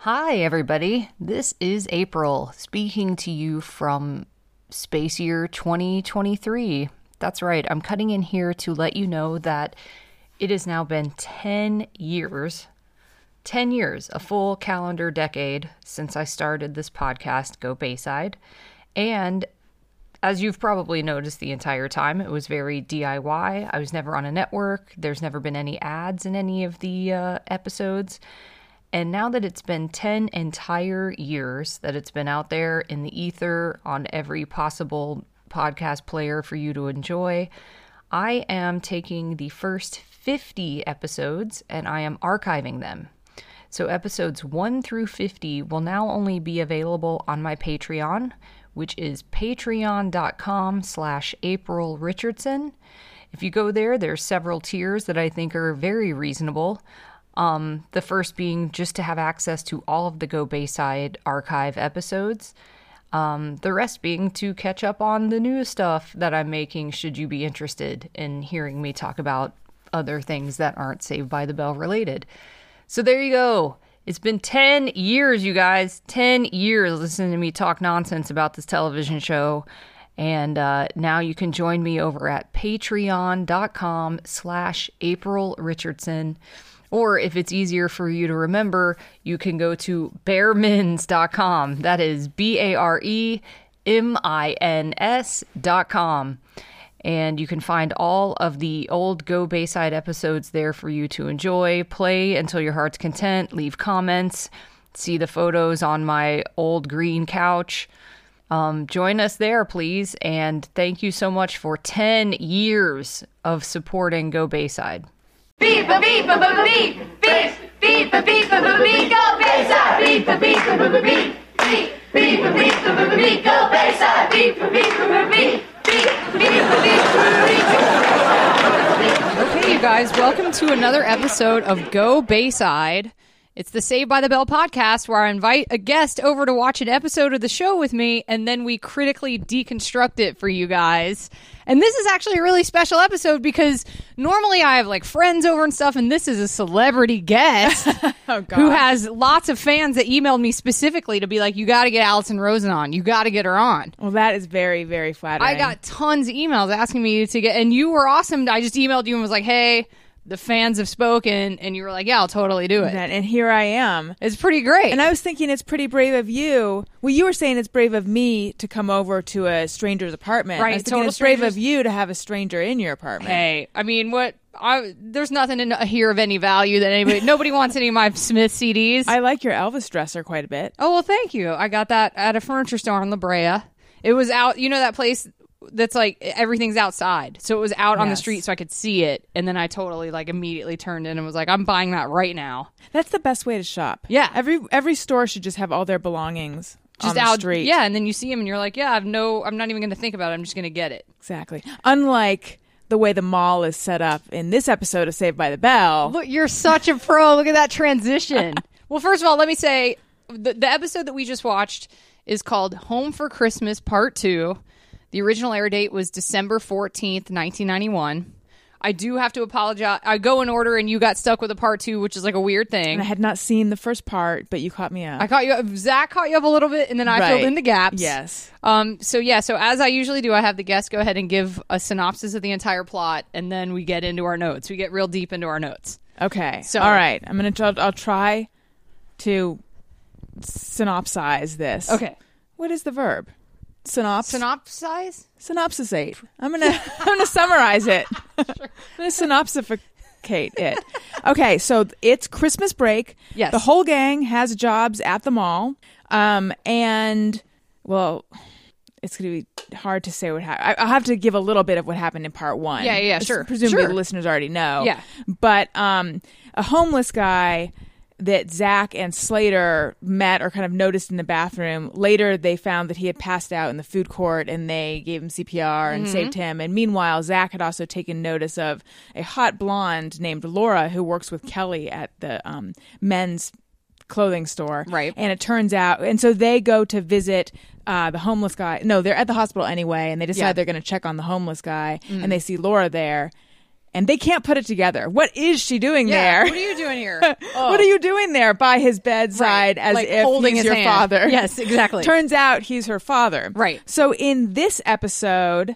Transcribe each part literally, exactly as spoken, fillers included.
Hi, everybody. This is April, speaking to you from Space Year twenty twenty-three. That's right. I'm cutting in here to let you know that it has now been ten years, ten years, a full calendar decade since I started this podcast, Go Bayside. And as you've probably noticed the entire time, it was very D I Y. I was never on a network. There's never been any ads in any of the uh, episodes. And now that it's been ten entire years that it's been out there in the ether on every possible podcast player for you to enjoy, I am taking the first fifty episodes and I am archiving them. So episodes one through fifty will now only be available on my Patreon, which is patreon.com slash April Richardson. If you go there, there's several tiers that I think are very reasonable. Um, the first being just to have access to all of the Go Bayside archive episodes. Um, the rest being to catch up on the new stuff that I'm making should you be interested in hearing me talk about other things that aren't Saved by the Bell related. So there you go. It's been ten years, you guys. ten years listening to me talk nonsense about this television show. And uh, now you can join me over at patreon.com slash April Richardson. Or if it's easier for you to remember, you can go to bare mins dot com. That is B A R E M I N S dot com. And you can find all of the old Go Bayside episodes there for you to enjoy, play until your heart's content, leave comments, see the photos on my old green couch. Um, join us there, please. And thank you so much for ten years of supporting Go Bayside. Beep a beep a beep beep beep a beep a beep Go Bayside. Beep a beep a beep beep beep a beep a beep Go Bayside. Beep a beep a beep beep beep a beep. Okay, you guys, welcome to another episode of Go Bayside. It's the Saved by the Bell podcast where I invite a guest over to watch an episode of the show with me, and then we critically deconstruct it for you guys. And this is actually a really special episode because normally I have like friends over and stuff, and this is a celebrity guest oh, God. who has lots of fans that emailed me specifically to be like, you got to get Allison Rosen on. You got to get her on. Well, that is very, very flattering. I got tons of emails asking me to get, and you were awesome. I just emailed you and was like, hey, the fans have spoken, and you were like, yeah, I'll totally do it. And here I am. It's pretty great. And I was thinking it's pretty brave of you. Well, you were saying it's brave of me to come over to a stranger's apartment. Right, I was thinking total it's brave strangers. of you to have a stranger in your apartment. Hey, I mean, what? I, there's nothing in here of any value that anybody, nobody wants any of my Smith C Ds. I like your Elvis dresser quite a bit. Oh, well, thank you. I got that at a furniture store in La Brea. It was out, you know, that place that's like everything's outside, so it was out on the Yes. street so I could see it, and then I totally like immediately turned in and was like, I'm buying that right now. That's the best way to shop. Yeah. Every every store should just have all their belongings Just on the out, street. yeah, and then you see them and you're like, yeah, I've no, I'm not even going to think about it. I'm just going to get it. Exactly. Unlike the way the mall is set up in this episode of Saved by the Bell. Look, you're such a pro. Look at that transition. Well, first of all, let me say the, the episode that we just watched is called Home for Christmas Part two. The original air date was December fourteenth, nineteen ninety-one. I do have to apologize. I go in order, and you got stuck with a part two, which is like a weird thing. And I had not seen the first part, but you caught me up. I caught you up. Zach caught you up a little bit, and then I Right. filled in the gaps. Yes. Um. So, yeah. So, as I usually do, I have the guest go ahead and give a synopsis of the entire plot, and then we get into our notes. We get real deep into our notes. Okay. So- all right. I'm gonna. Try, I'll try to synopsize this. Okay. What is the verb? Synops. Synopsize? Synopsisate. I'm gonna. I'm gonna summarize it. I'm gonna synopsificate it. Okay. So it's Christmas break. Yes. The whole gang has jobs at the mall. Um. And well, it's gonna be hard to say what happened. I'll have to give a little bit of what happened in part one. Yeah, yeah, It's sure. Presumably Sure. the listeners already know. Yeah. But um, a homeless guy that Zach and Slater met or kind of noticed in the bathroom. Later, they found that he had passed out in the food court, and they gave him C P R and Mm-hmm. saved him. And meanwhile, Zach had also taken notice of a hot blonde named Laura who works with Kelly at the um, men's clothing store. Right. And it turns out, and so they go to visit uh, the homeless guy. No, they're at the hospital anyway, and they decide Yeah. they're going to check on the homeless guy, and they see Laura there. and they can't put it together. What is she doing Yeah, there? what are you doing here? What are you doing there by his bedside Right. as Like if holding he's his your hand. father? Yes, exactly. Turns out he's her father. Right. So in this episode,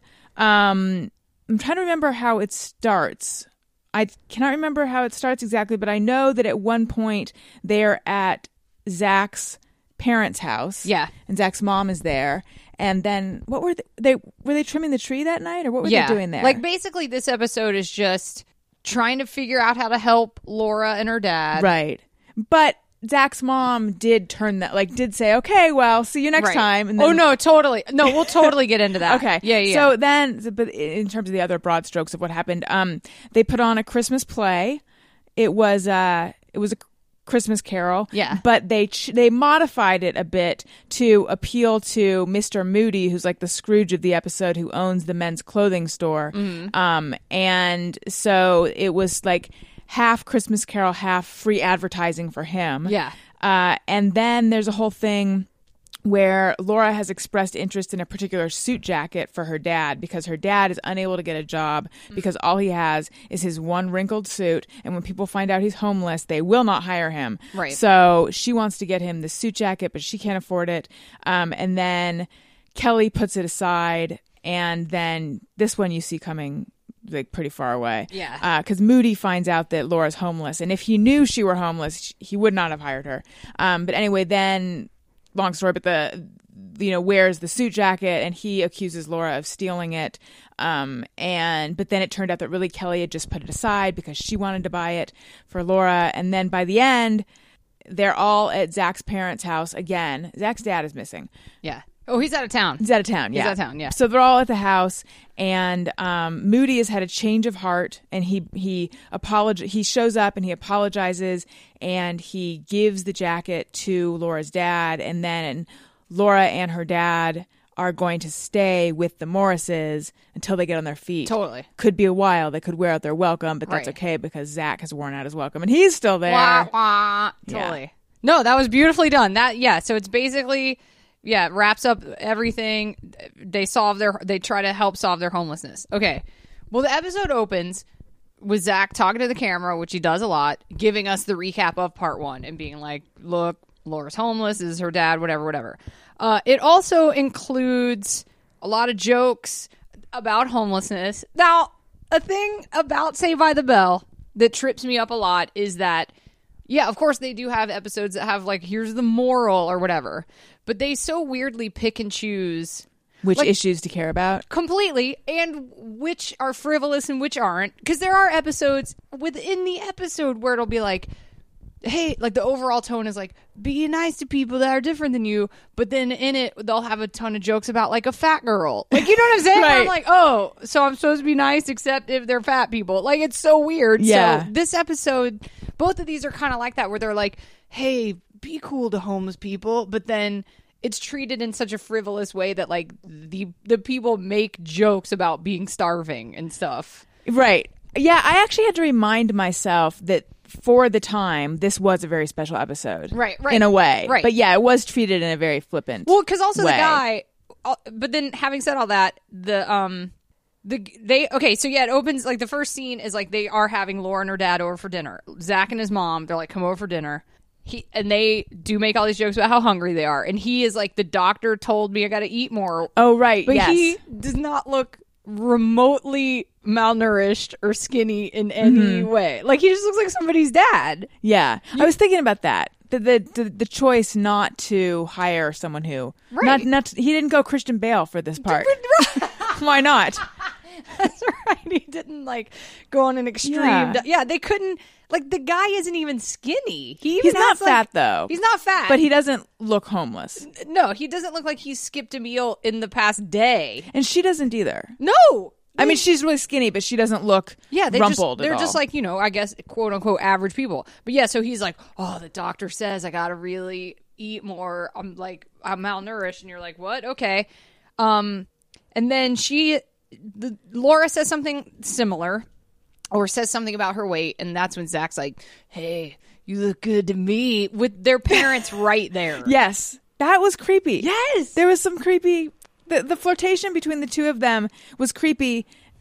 um, I'm trying to remember how it starts. I cannot remember how it starts exactly, but I know that at one point they're at Zach's parents' house. Yeah. And Zach's mom is there. And then what were they, they were they trimming the tree that night, or what were yeah. they doing there? Like basically this episode is just trying to figure out how to help Laura and her dad. Right. But Zach's mom did turn that, like, did say, okay, well, see you next Right. time. And then, oh, no, totally. No, we'll totally get into that. Okay. Yeah, yeah. So then, but in terms of the other broad strokes of what happened, um, they put on a Christmas play. It was, uh, it was a Christmas Carol. Yeah. But they ch- they modified it a bit to appeal to Mister Moody, who's like the Scrooge of the episode, who owns the men's clothing store. Mm-hmm. Um, and so it was like half Christmas Carol, half free advertising for him. Yeah. Uh, and then there's a whole thing where Laura has expressed interest in a particular suit jacket for her dad because her dad is unable to get a job because all he has is his one wrinkled suit. And when people find out he's homeless, they will not hire him. Right. So she wants to get him the suit jacket, but she can't afford it. Um, and then Kelly puts it aside. And then this one you see coming like pretty far away. Yeah. Because uh, Moody finds out that Laura's homeless. And if he knew she were homeless, he would not have hired her. Um, but anyway, then... long story, but the, you know, wears the suit jacket and he accuses Laura of stealing it. Um, and, but then it turned out that really Kelly had just put it aside because she wanted to buy it for Laura. And then by the end, they're all at Zach's parents' house again. Zach's dad is missing. Yeah. Oh, he's out of town. He's out of town. Yeah. He's out of town. Yeah. So they're all at the house, and um, Moody has had a change of heart, and he he apolog- He shows up and he apologizes, and he gives the jacket to Laura's dad, and then Laura and her dad are going to stay with the Morrises until they get on their feet. Totally. Could be a while. They could wear out their welcome, but that's Right. okay because Zach has worn out his welcome, and he's still there. Wah, wah. Yeah. Totally. No, that was beautifully done. That yeah. So it's basically. Yeah, it wraps up everything. They solve their. They try to help solve their homelessness. Okay. Well, the episode opens with Zach talking to the camera, which he does a lot, giving us the recap of part one and being like, "Look, Laura's homeless. This is her dad. Whatever, whatever." Uh, it also includes a lot of jokes about homelessness. Now, a thing about Saved by the Bell that trips me up a lot is that. Yeah, of course they do have episodes that have like, here's the moral or whatever. But they so weirdly pick and choose. Which like, issues to care about? Completely. And which are frivolous and which aren't. Because there are episodes within the episode where it'll be like, hey, like the overall tone is like, be nice to people that are different than you. But then in it, they'll have a ton of jokes about like a fat girl. Like, you know what I'm saying? Right. I'm like, oh, so I'm supposed to be nice except if they're fat people. Like, it's so weird. Yeah. So this episode, both of these are kind of like that where they're like, hey, be cool to homeless people. But then it's treated in such a frivolous way that like the the people make jokes about being starving and stuff. Right. Yeah, I actually had to remind myself that for the time, this was a very special episode. Right, right. In a way. Right. But yeah, it was treated in a very flippant Well, because also way. the guy, uh, but then having said all that, the, um, the, they, okay, so yeah, it opens, like the first scene is like they are having Laura and her dad over for dinner. Zach and his mom, they're like, come over for dinner. He, and they do make all these jokes about how hungry they are. And he is like, the doctor told me I got to eat more. Oh, right. But yes. he does not look remotely malnourished or skinny in any Mm-hmm. way. Like he just looks like somebody's dad. Yeah. I was thinking about that. The, the the the choice not to hire someone who Right. not not he didn't go Christian Bale for this part. Why not? That's right. He didn't like go on an extreme. Yeah. di- Yeah, they couldn't. Like the guy isn't even skinny. He even He's not has, like- fat though. He's not fat, But he doesn't look homeless. no, he doesn't look like he's skipped a meal in the past day. And she doesn't either. No, I mean, she's really skinny, but she doesn't look yeah, they rumpled just they're at just all. like, you know, I guess quote unquote average people. But yeah, so he's like, oh, the doctor says I gotta really eat more. I'm like, I'm malnourished, and you're like, what? Okay, um, and then she, the, Laura says something similar, or says something about her weight, and that's when Zach's like, hey, you look good to me, with their parents right there. Yes. That was creepy. Yes. There was some creepy the, the flirtation between the two of them was creepy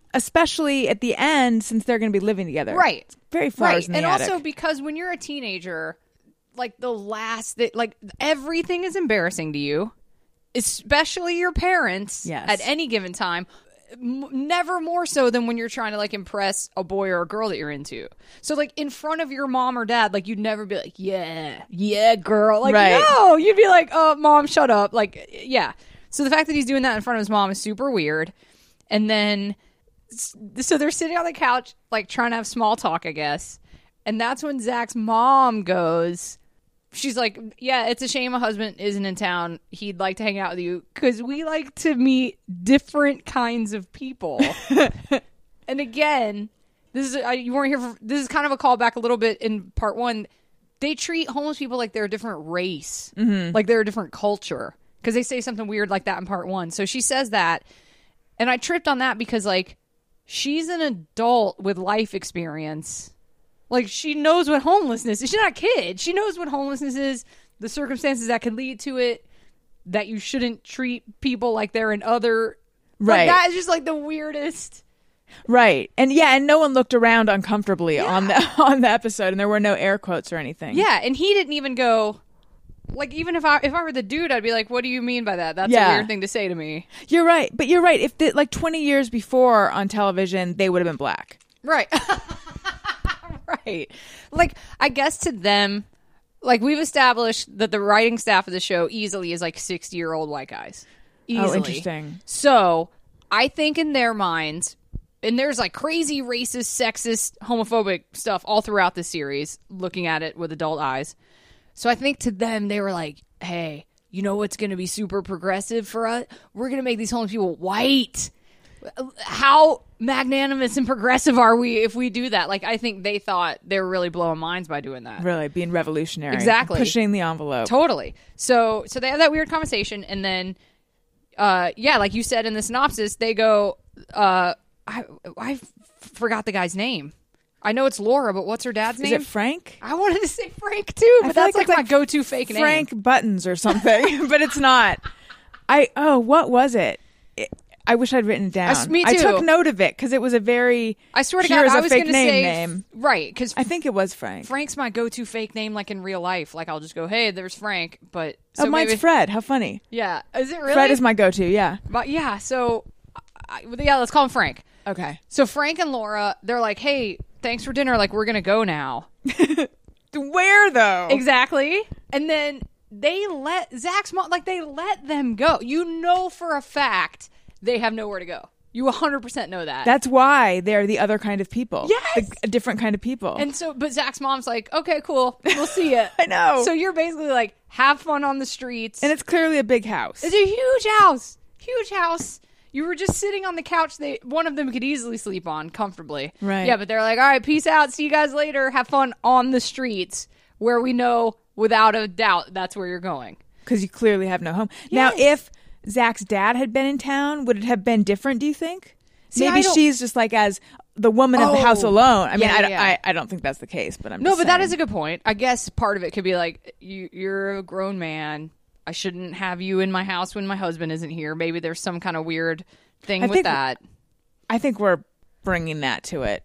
especially at the end since they're going to be living together. Right. It's very far Right. in the And attic. also because when you're a teenager, like the last that like everything is embarrassing to you, especially your parents Yes. at any given time. M- never more so than when you're trying to like impress a boy or a girl that you're into. So like in front of your mom or dad, like you'd never be like, yeah, yeah, girl. Like, Right. no, you'd be like, oh, mom, shut up. Like, yeah. So the fact that he's doing that in front of his mom is super weird. And then, so they're sitting on the couch, like trying to have small talk, I guess. And that's when Zach's mom goes, she's like, yeah, it's a shame my husband isn't in town. He'd like to hang out with you because we like to meet different kinds of people. And again, this is, uh, you weren't here for, this is kind of a callback a little bit in part one. They treat homeless people like they're a different race, mm-hmm. like they're a different culture because they say something weird like that in part one. So she says that. And I tripped on that because like she's an adult with life experience. Like, she knows what homelessness is. She's not a kid. She knows what homelessness is, the circumstances that could lead to it, that you shouldn't treat people like they're in other... Right. Like, that is just, like, the weirdest... Right. And, yeah, and no one looked around uncomfortably yeah. on the on the episode, and there were no air quotes or anything. Yeah, and he didn't even go... Like, even if I if I were the dude, I'd be like, what do you mean by that? That's yeah. a weird thing to say to me. You're right. But you're right. If, the, like, twenty years before on television, they would have been black. Right. Right. Like, I guess to them, like, we've established that the writing staff of the show easily is like sixty-year-old white guys. Easily. Oh, interesting. So, I think in their minds, and there's like crazy racist, sexist, homophobic stuff all throughout the series, looking at it with adult eyes. So, I think to them, they were like, hey, you know what's going to be super progressive for us? We're going to make these homeless people white. How magnanimous and progressive are we if we do that? Like, I think they thought they were really blowing minds by doing that. Really, being revolutionary. Exactly. Pushing the envelope. Totally. So so they have that weird conversation, and then, uh, yeah, like you said in the synopsis, they go, uh, I, I f- forgot the guy's name. I know it's Laura, but what's her dad's Is name? it Frank? I wanted to say Frank, too, but that's like, like my go-to fake name. Frank Buttons or something, but it's not. I Oh, what was it? it I wish I'd written it down. I, me too. I took note of it because it was a very. I swear to here's God, I a was fake going to name say name. Right, because I think it was Frank. Frank's my go-to fake name, like in real life. Like I'll just go, "Hey, there's Frank," but so oh, mine's maybe, Fred. How funny! Yeah, is it really? Fred is my go-to. Yeah. But yeah, so I, yeah, let's call him Frank. Okay. So Frank and Laura, they're like, "Hey, thanks for dinner. Like we're gonna go now." Where though? Exactly. And then they let Zach's mom, like they let them go. You know for a fact they have nowhere to go. You one hundred percent know that. That's why they're the other kind of people. Yes! The, a different kind of people. And so, but Zach's mom's like, okay, cool. We'll see you. I know. So you're basically like, have fun on the streets. And it's clearly a big house. It's a huge house. Huge house. You were just sitting on the couch they one of them could easily sleep on comfortably. Right. Yeah, but they're like, all right, peace out. See you guys later. Have fun on the streets where we know without a doubt that's where you're going. Because you clearly have no home. Yes. Now, if Zach's dad had been in town, would it have been different, do you think? See, Maybe I don't- she's just like as the woman of the Oh. house alone. I mean, Yeah, I, don't- yeah. I, I don't think that's the case, but I'm No, just but that saying. is a good point. I guess part of it could be like, you, you're a grown man. I shouldn't have you in my house when my husband isn't here. Maybe there's some kind of weird thing I with think- that. I think we're bringing that to it.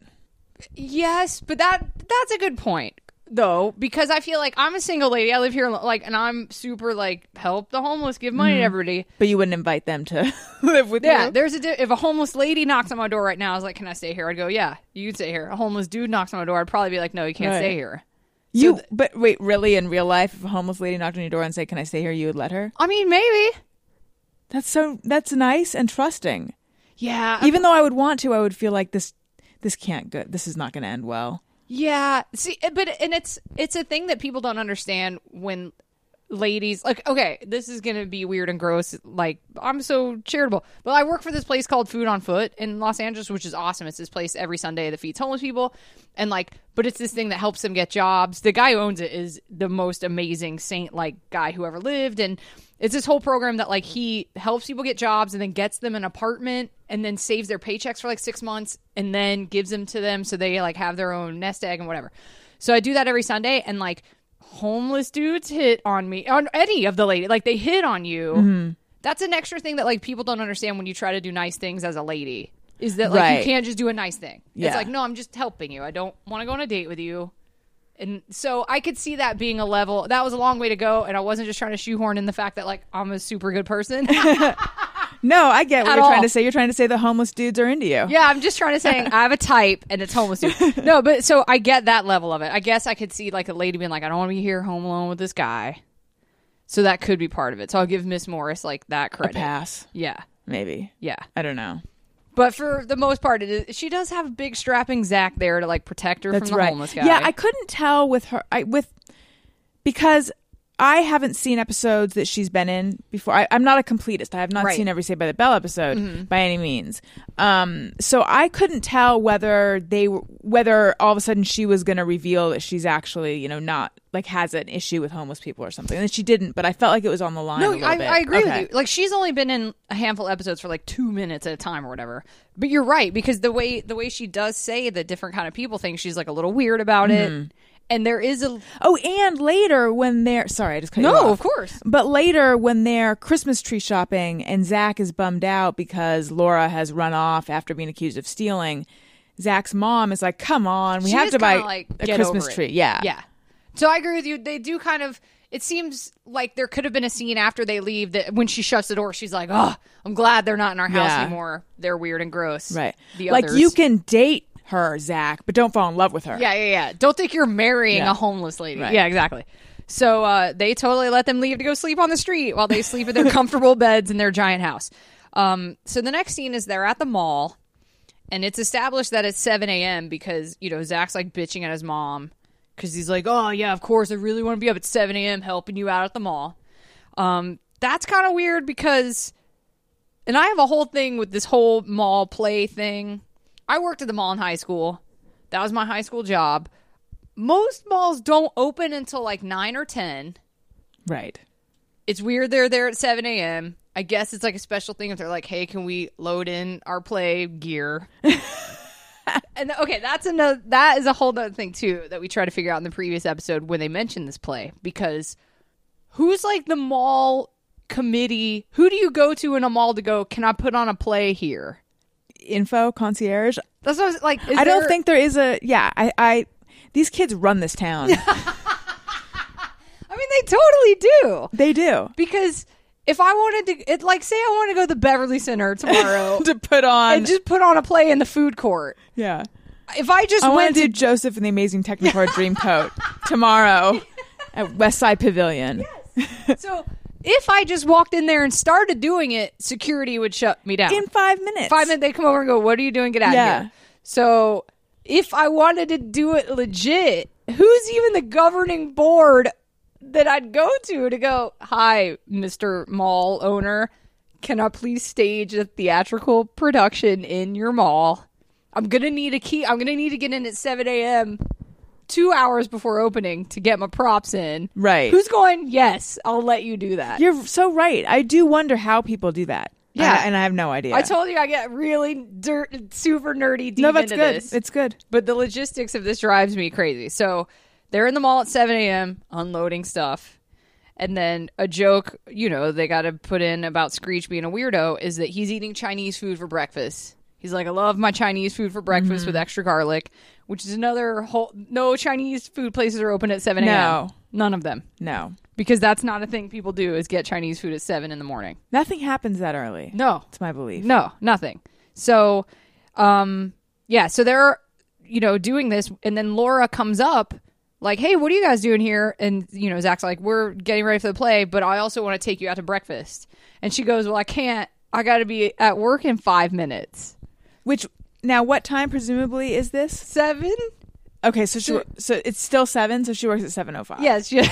Yes, but that that's a good point though, because I feel like I'm a single lady. I live here, like, and I'm super like help the homeless, give money to everybody. But you wouldn't invite them to live with Yeah, you. there's a di- if a homeless lady knocks on my door right now, I was like, "Can I stay here?" I'd go, "Yeah, you can stay here." A homeless dude knocks on my door, I'd probably be like, "No, you can't Right. stay here." You, th- but wait, really, in real life, if a homeless lady knocked on your door and said, "Can I stay here?" you would let her? I mean, maybe. That's so. That's nice and trusting. Yeah, Even though I would want to, I would feel like this. This can't go. This is not going to end well. Yeah, see, but and it's it's a thing that people don't understand when ladies like. Okay, this is gonna be weird and gross. Like, I'm so charitable, but I work for this place called Food on Foot in Los Angeles, which is awesome. It's this place every Sunday that feeds homeless people, and like, but it's this thing that helps them get jobs. The guy who owns it is the most amazing saint like guy who ever lived, and it's this whole program that like he helps people get jobs and then gets them an apartment and then saves their paychecks for like six months and then gives them to them so they like have their own nest egg and whatever. So I do that every Sunday, and like homeless dudes hit on me, on any of the lady, like they hit on you. Mm-hmm. That's an extra thing that like people don't understand when you try to do nice things as a lady. Is that like Right. you can't just do a nice thing. Yeah. It's like, no, I'm just helping you. I don't want to go on a date with you. And so I could see that being a level. That was a long way to go. And I wasn't just trying to shoehorn in the fact that like I'm a super good person. No, I get what At you're all. trying to say. You're trying to say the homeless dudes are into you. Yeah, I'm just trying to say I have a type and it's homeless dude. No, but so I get that level of it. I guess I could see like a lady being like, I don't want to be here home alone with this guy. So that could be part of it. So I'll give Miss Morris like that A credit. pass, Yeah. maybe. Yeah. I don't know. But for the most part, it is, she does have a big strapping Zach there to like protect her That's from the right. homeless guy. Yeah, I couldn't tell with her. I with because I haven't seen episodes that she's been in before. I, I'm not a completist. I have not Right. seen every Saved by the Bell episode Mm-hmm. by any means. Um, so I couldn't tell whether they were, whether all of a sudden she was going to reveal that she's actually, you know, not like has an issue with homeless people or something. And she didn't, but I felt like it was on the line. No, a little I, bit. I agree Okay. with you. Like she's only been in a handful of episodes for like two minutes at a time or whatever. But you're right because the way the way she does say the different kind of people thing, she's like a little weird about Mm-hmm. it. And there is a Oh, and later when they're sorry, I just cut you no, off. of course. But later, when they're Christmas tree shopping and Zach is bummed out because Laura has run off after being accused of stealing, Zach's mom is like, "Come on, we She have is to buy kinda like, a get Christmas over it. tree." Yeah, Yeah. So I agree with you. They do kind of. It seems like there could have been a scene after they leave that when she shuts the door, she's like, "Oh, I'm glad they're not in our house Yeah. anymore. They're weird and gross." right. The like others. you can date her, Zach, but don't fall in love with her. Yeah, yeah, yeah. Don't think you're marrying Yeah. a homeless lady. Right. Yeah, exactly. So uh, they totally let them leave to go sleep on the street while they sleep in their comfortable beds in their giant house. Um, so the next scene is they're at the mall, and it's established that it's seven a.m. because, you know, Zach's like bitching at his mom because he's like, oh, yeah, of course, I really want to be up at seven a.m. helping you out at the mall. Um, that's kind of weird because, and I have a whole thing with this whole mall play thing. I worked at the mall in high school. That was my high school job. Most malls don't open until like nine or ten. Right. It's weird they're there at seven a.m. I guess it's like a special thing if they're like, hey, can we load in our play gear? And okay, that's another, that is a whole other thing too that we try to figure out in the previous episode when they mentioned this play, because who's like the mall committee? Who do you go to in a mall to go, can I put on a play here? Info concierge. That's what I was like. is I don't there- think there is a. Yeah, I. I these kids run this town. I mean, they totally do. They do. Because if I wanted to, it, like, say I want to go to the Beverly Center tomorrow To put on. and just put on a play in the food court. yeah. If I just I want went to to, do Joseph and the Amazing Technicolor Dreamcoat tomorrow at West Side Pavilion. so if I just walked in there and started doing it, security would shut me down. In five minutes. Five minutes, they come over and go, "What are you doing? Get out Yeah. of here." So if I wanted to do it legit, who's even the governing board that I'd go to to go, "Hi, Mister Mall owner, can I please stage a theatrical production in your mall? I'm gonna need a key. I'm gonna need to get in at seven a.m. two hours before opening to get my props in." Right. Who's going, "Yes, I'll let you do that." You're so right. I do wonder how people do that. Yeah. I- and I have no idea. I told you I get really dirt, super nerdy deep no, that's into good. this. It's good. But the logistics of this drives me crazy. So they're in the mall at seven a.m. unloading stuff. And then a joke, you know, they got to put in about Screech being a weirdo is that he's eating Chinese food for breakfast. He's like, I love my Chinese food for breakfast Mm-hmm. with extra garlic, which is another whole. No Chinese food places are open at seven a.m. No. None of them. No. Because that's not a thing people do is get Chinese food at seven in the morning. Nothing happens that early. No. It's my belief. No, nothing. So, um, yeah, so they're, you know, doing this, and then Laura comes up, like, hey, what are you guys doing here? And, you know, Zach's like, we're getting ready for the play, but I also want to take you out to breakfast. And she goes, well, I can't. I got to be at work in five minutes. Which, now what time presumably is this? Seven? Okay, so she, so it's still seven, so she works at seven oh five. Yes. She,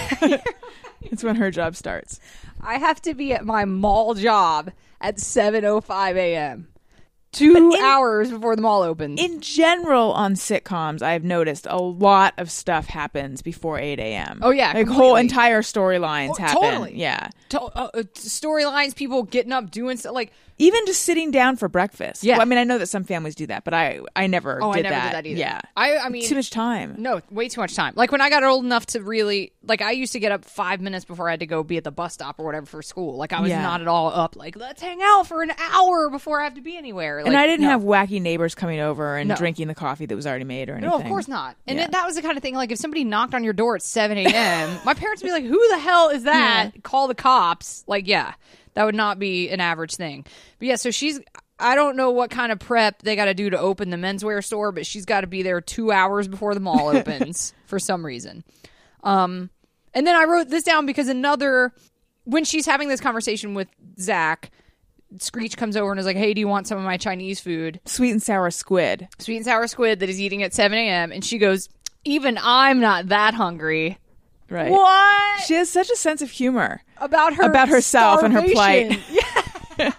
It's when her job starts. I have to be at my mall job at seven oh five a.m. Two in- hours before the mall opens. In general, on sitcoms, I've noticed a lot of stuff happens before eight a.m. Oh, yeah, like whole completely. entire storylines Oh, happen. totally. Yeah, To- uh, uh, storylines, people getting up, doing stuff. Like, even just sitting down for breakfast. Yeah. Well, I mean, I know that some families do that, but I, I never. oh, did I never that. did that either. Yeah, I, I mean, too much time. No, way too much time. Like when I got old enough to really, like I used to get up five minutes before I had to go be at the bus stop or whatever for school. Like I was Yeah. not at all up. Like let's hang out for an hour before I have to be anywhere. Like, and I didn't no. have wacky neighbors coming over and No. drinking the coffee that was already made or anything. No, of course not. And Yeah. it, that was the kind of thing, like, if somebody knocked on your door at seven a.m., my parents would be like, who the hell is that? Yeah. Call the cops. Like, yeah, that would not be an average thing. But yeah, so she's, I don't know what kind of prep they got to do to open the menswear store, but she's got to be there two hours before the mall opens for some reason. Um, and then I wrote this down because another, when she's having this conversation with Zach, Screech comes over and is like, hey, do you want some of my Chinese food? Sweet and sour squid. Sweet and sour squid that he's eating at seven a.m. And she goes, even I'm not that hungry. Right. What? She has such a sense of humor About her about herself and her plight. starvation. Yeah.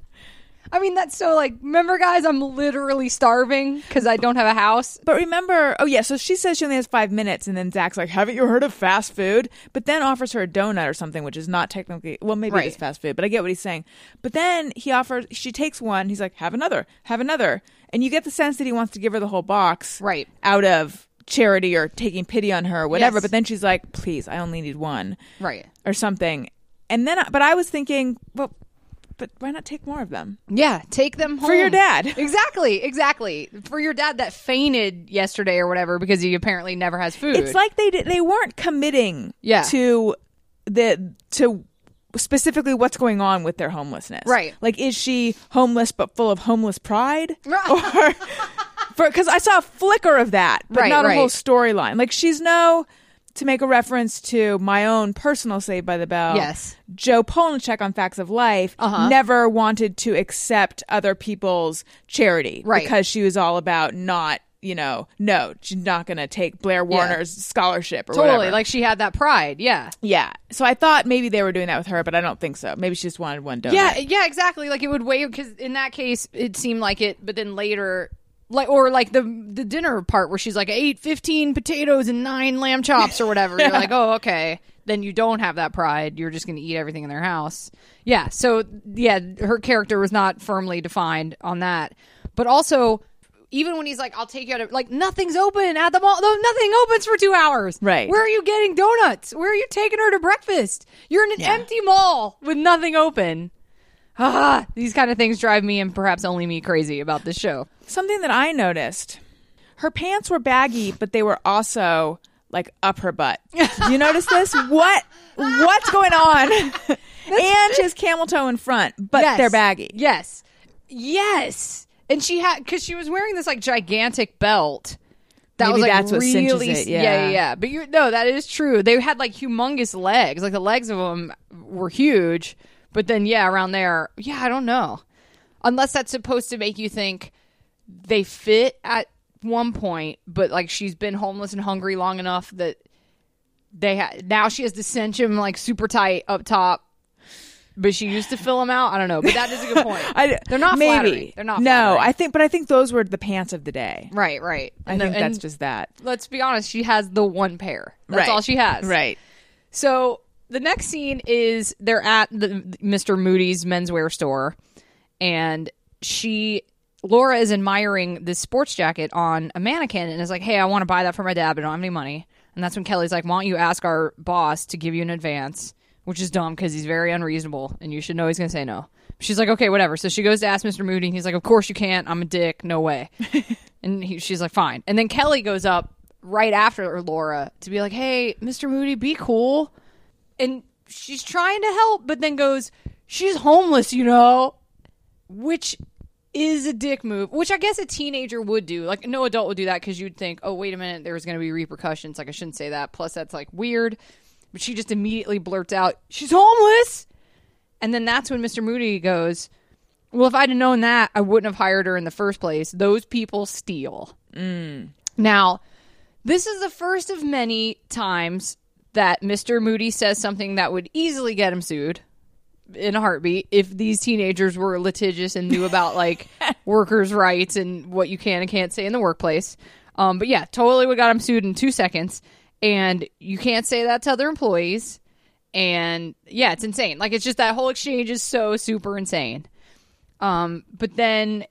I mean, that's so like, remember, guys, I'm literally starving because I don't have a house. But remember, oh yeah, so she says she only has five minutes, and then Zach's like, haven't you heard of fast food? But then offers her a donut or something, which is not technically, well, maybe Right. it is fast food, but I get what he's saying. But then he offers, she takes one, he's like, have another, have another. And you get the sense that he wants to give her the whole box. Right. Out of charity or taking pity on her or whatever. Yes. But then she's like, please, I only need one. Right. Or something. And then, but I was thinking, well, but why not take more of them? Yeah, take them home. For your dad. Exactly, exactly. For your dad that fainted yesterday or whatever because he apparently never has food. It's like they did, they weren't committing Yeah. to the to specifically what's going on with their homelessness. Right. Like, is she homeless but full of homeless pride? Right. Or because I saw a flicker of that, but Right, not a right. whole storyline. Like, she's no, to make a reference to my own personal Saved by the Bell. Yes. Joe Polnicek on Facts of Life Uh-huh. never wanted to accept other people's charity. Right. Because she was all about not, you know, no, she's not going to take Blair Warner's scholarship or Totally. whatever. Like she had that pride. Yeah. Yeah. So I thought maybe they were doing that with her, but I don't think so. Maybe she just wanted one donut. Yeah, yeah, exactly. Like it would wait because in that case it seemed like it, but then later, like or like the the dinner part where she's like, I ate fifteen potatoes and nine lamb chops or whatever. You're like, oh, okay. Then you don't have that pride. You're just going to eat everything in their house. Yeah. So yeah, her character was not firmly defined on that, but also. Even when he's like, I'll take you out of, like, nothing's open at the mall. No, nothing opens for two hours. Right. Where are you getting donuts? Where are you taking her to breakfast? You're in an Yeah. empty mall with nothing open. Ah, these kind of things drive me and perhaps only me crazy about this show. Something that I noticed, her pants were baggy, but they were also like up her butt. You notice this? What? What's going on? And she has camel toe in front, but Yes. they're baggy. Yes. Yes. And she had, because she was wearing this, like, gigantic belt. That Maybe was, like, that's what cinches really, it, yeah, yeah. yeah, yeah. But you no, that is true. They had, like, humongous legs. Like, the legs of them were huge. But then, yeah, around there, yeah, I don't know. Unless that's supposed to make you think they fit at one point, but, like, she's been homeless and hungry long enough that they ha- now she has to cinch him, like, super tight up top. But she used to fill them out. I don't know, but that is a good point. I, They're not maybe. flattering. They're not No, flattering. I think, but I think those were the pants of the day. Right, right. I And think the- that's and just that. let's be honest, she has the one pair. That's Right. all she has. Right. So the next scene is they're at the Mister Moody's menswear store, and she Laura is admiring this sports jacket on a mannequin and is like, "Hey, I want to buy that for my dad, but I don't have any money." And that's when Kelly's like, "Why don't you ask our boss to give you an advance?" Which is dumb because he's very unreasonable, and you should know he's going to say no. She's like, okay, whatever. So she goes to ask Mister Moody, and he's like, of course you can't. I'm a dick. No way. And he, she's like, fine. And then Kelly goes up right after Laura to be like, hey, Mister Moody, be cool. And she's trying to help, but then goes, she's homeless, you know, which is a dick move, which I guess a teenager would do. Like, no adult would do that because you'd think, oh, wait a minute, there's going to be repercussions. Like, I shouldn't say that. Plus, that's, like, weird. But she just immediately blurts out, she's homeless. And then that's when Mister Moody goes, well, if I'd have known that, I wouldn't have hired her in the first place. Those people steal. Mm. Now, this is the first of many times that Mister Moody says something that would easily get him sued in a heartbeat if these teenagers were litigious and knew about, like, workers' rights and what you can and can't say in the workplace. Um, but yeah, totally would got him sued in two seconds. And you can't say that to other employees. And yeah, it's insane. Like, it's just that whole exchange is so super insane. Um, but then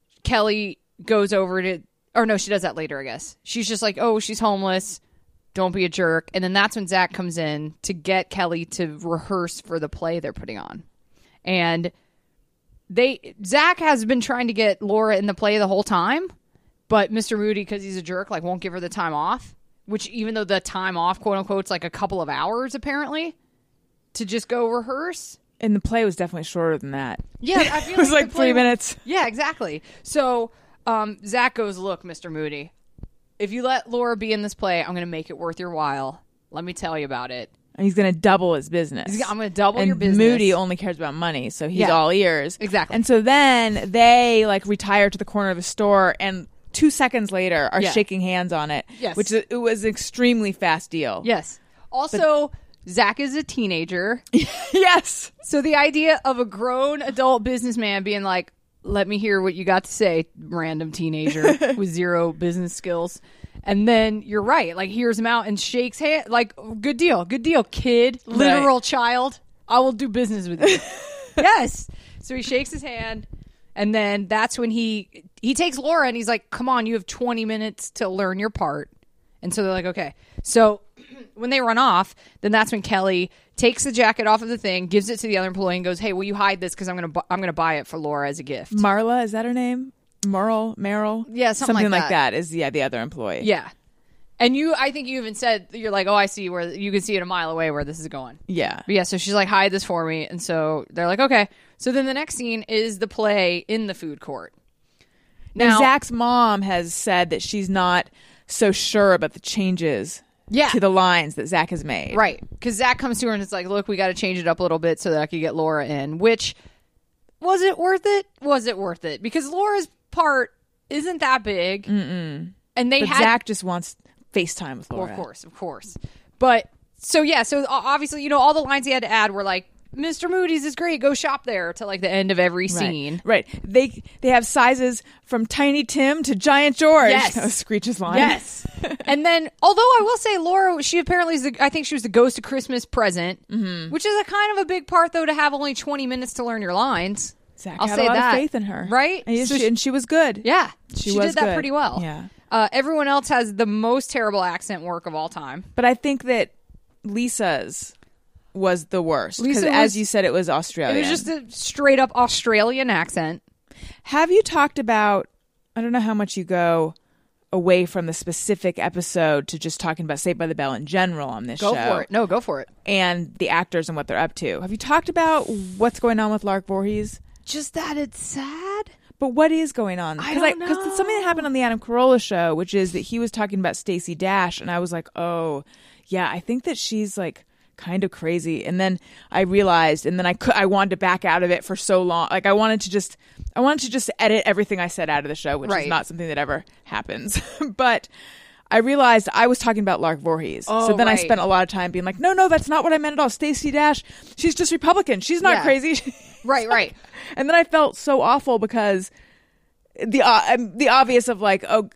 Kelly goes over to, or no, she does that later, I guess. She's just like, oh, she's homeless. Don't be a jerk. And then that's when Zach comes in to get Kelly to rehearse for the play they're putting on. And they Zach has been trying to get Laura in the play the whole time, but Mister Moody, because he's a jerk, like won't give her the time off. Which, even though the time off, quote unquote, is like a couple of hours apparently to just go rehearse. And the play was definitely shorter than that. Yeah, I feel it was like, like three minutes. Yeah, exactly. So um, Zach goes, "Look, Mister Moody, if you let Laura be in this play, I'm going to make it worth your while. Let me tell you about it." And he's going to double his business. He's, I'm going to double and your business. Moody only cares about money, so he's Yeah. all ears. Exactly. And so then they like retire to the corner of the store, and two seconds later are Yeah. shaking hands on it. Yes. Which is, it was an extremely fast deal. Yes. Also, Zach is a teenager. Yes. So the idea of a grown adult businessman being like, "Let me hear what you got to say, random teenager with zero business skills." And then you're right, like hears him out and shakes hand, like, "Good deal, good deal, kid, literal Right. child. I will do business with you." Yes. So he shakes his hand, and then that's when he he takes Laura and he's like, "Come on, you have twenty minutes to learn your part." And so they're like, "Okay." So when they run off, then that's when Kelly takes the jacket off of the thing, gives it to the other employee, and goes, "Hey, will you hide this? Because I'm gonna bu- I'm gonna buy it for Laura as a gift." Marla, is that her name? Merle, Meryl? Yeah, something like like that. that is, yeah, the other employee. Yeah, and you, I think you even said you're like, "Oh, I see where you can see it a mile away where this is going." Yeah. But yeah, so she's like, "Hide this for me," and so they're like, "Okay." So then the next scene is the play in the food court. Now, Zach's mom has said that she's not so sure about the changes Yeah. to the lines that Zach has made. Right. Because Zach comes to her and it's like, "Look, we got to change it up a little bit so that I could get Laura in." Which, was it worth it? Was it worth it? Because Laura's part isn't that big. Mm-mm. And they But had... Zach just wants FaceTime with Well, Laura. of course, of course. But, so yeah, so obviously, you know, all the lines he had to add were like, "Mister Moody's is great, go shop there," to like the end of every scene. Right. right. They they have sizes from Tiny Tim to Giant George. Yes. That was Screech's line. Yes. And then, although I will say, Laura, she apparently is the, I think she was the ghost of Christmas present, mm-hmm. which is a kind of a big part, though, to have only twenty minutes to learn your lines. Zach I'll had say a lot that. of faith in her. Right? And, So she, she- and she was good. Yeah. She She, was did that good. pretty well. Yeah. Uh, everyone else has the most terrible accent work of all time. But I think that Lisa's was the worst. Lisa Because as was- you said, it was Australian. It was just a straight up Australian accent. Have you talked about, I don't know how much you go away from the specific episode to just talking about Saved by the Bell in general on this Go show. for it. No, go for it. And the actors and what they're up to. Have you talked about what's going on with Lark Voorhees? Just that it's sad. But what is going on? I Because don't Because know. something that happened on the Adam Carolla show, which is that he was talking about Stacey Dash, and I was like, oh, yeah, I think that she's like kind of crazy. And then I realized, and then I could, I wanted to back out of it for so long. Like I wanted to just, I wanted to just edit everything I said out of the show, which Right. is not something that ever happens. But I realized I was talking about Lark Voorhees. Oh, so then I right. spent a lot of time being like, no, no, that's not what I meant at all. Stacey Dash, she's just Republican. She's not Yeah. crazy. Right, right. And then I felt so awful because the uh, um, the obvious of like, oh,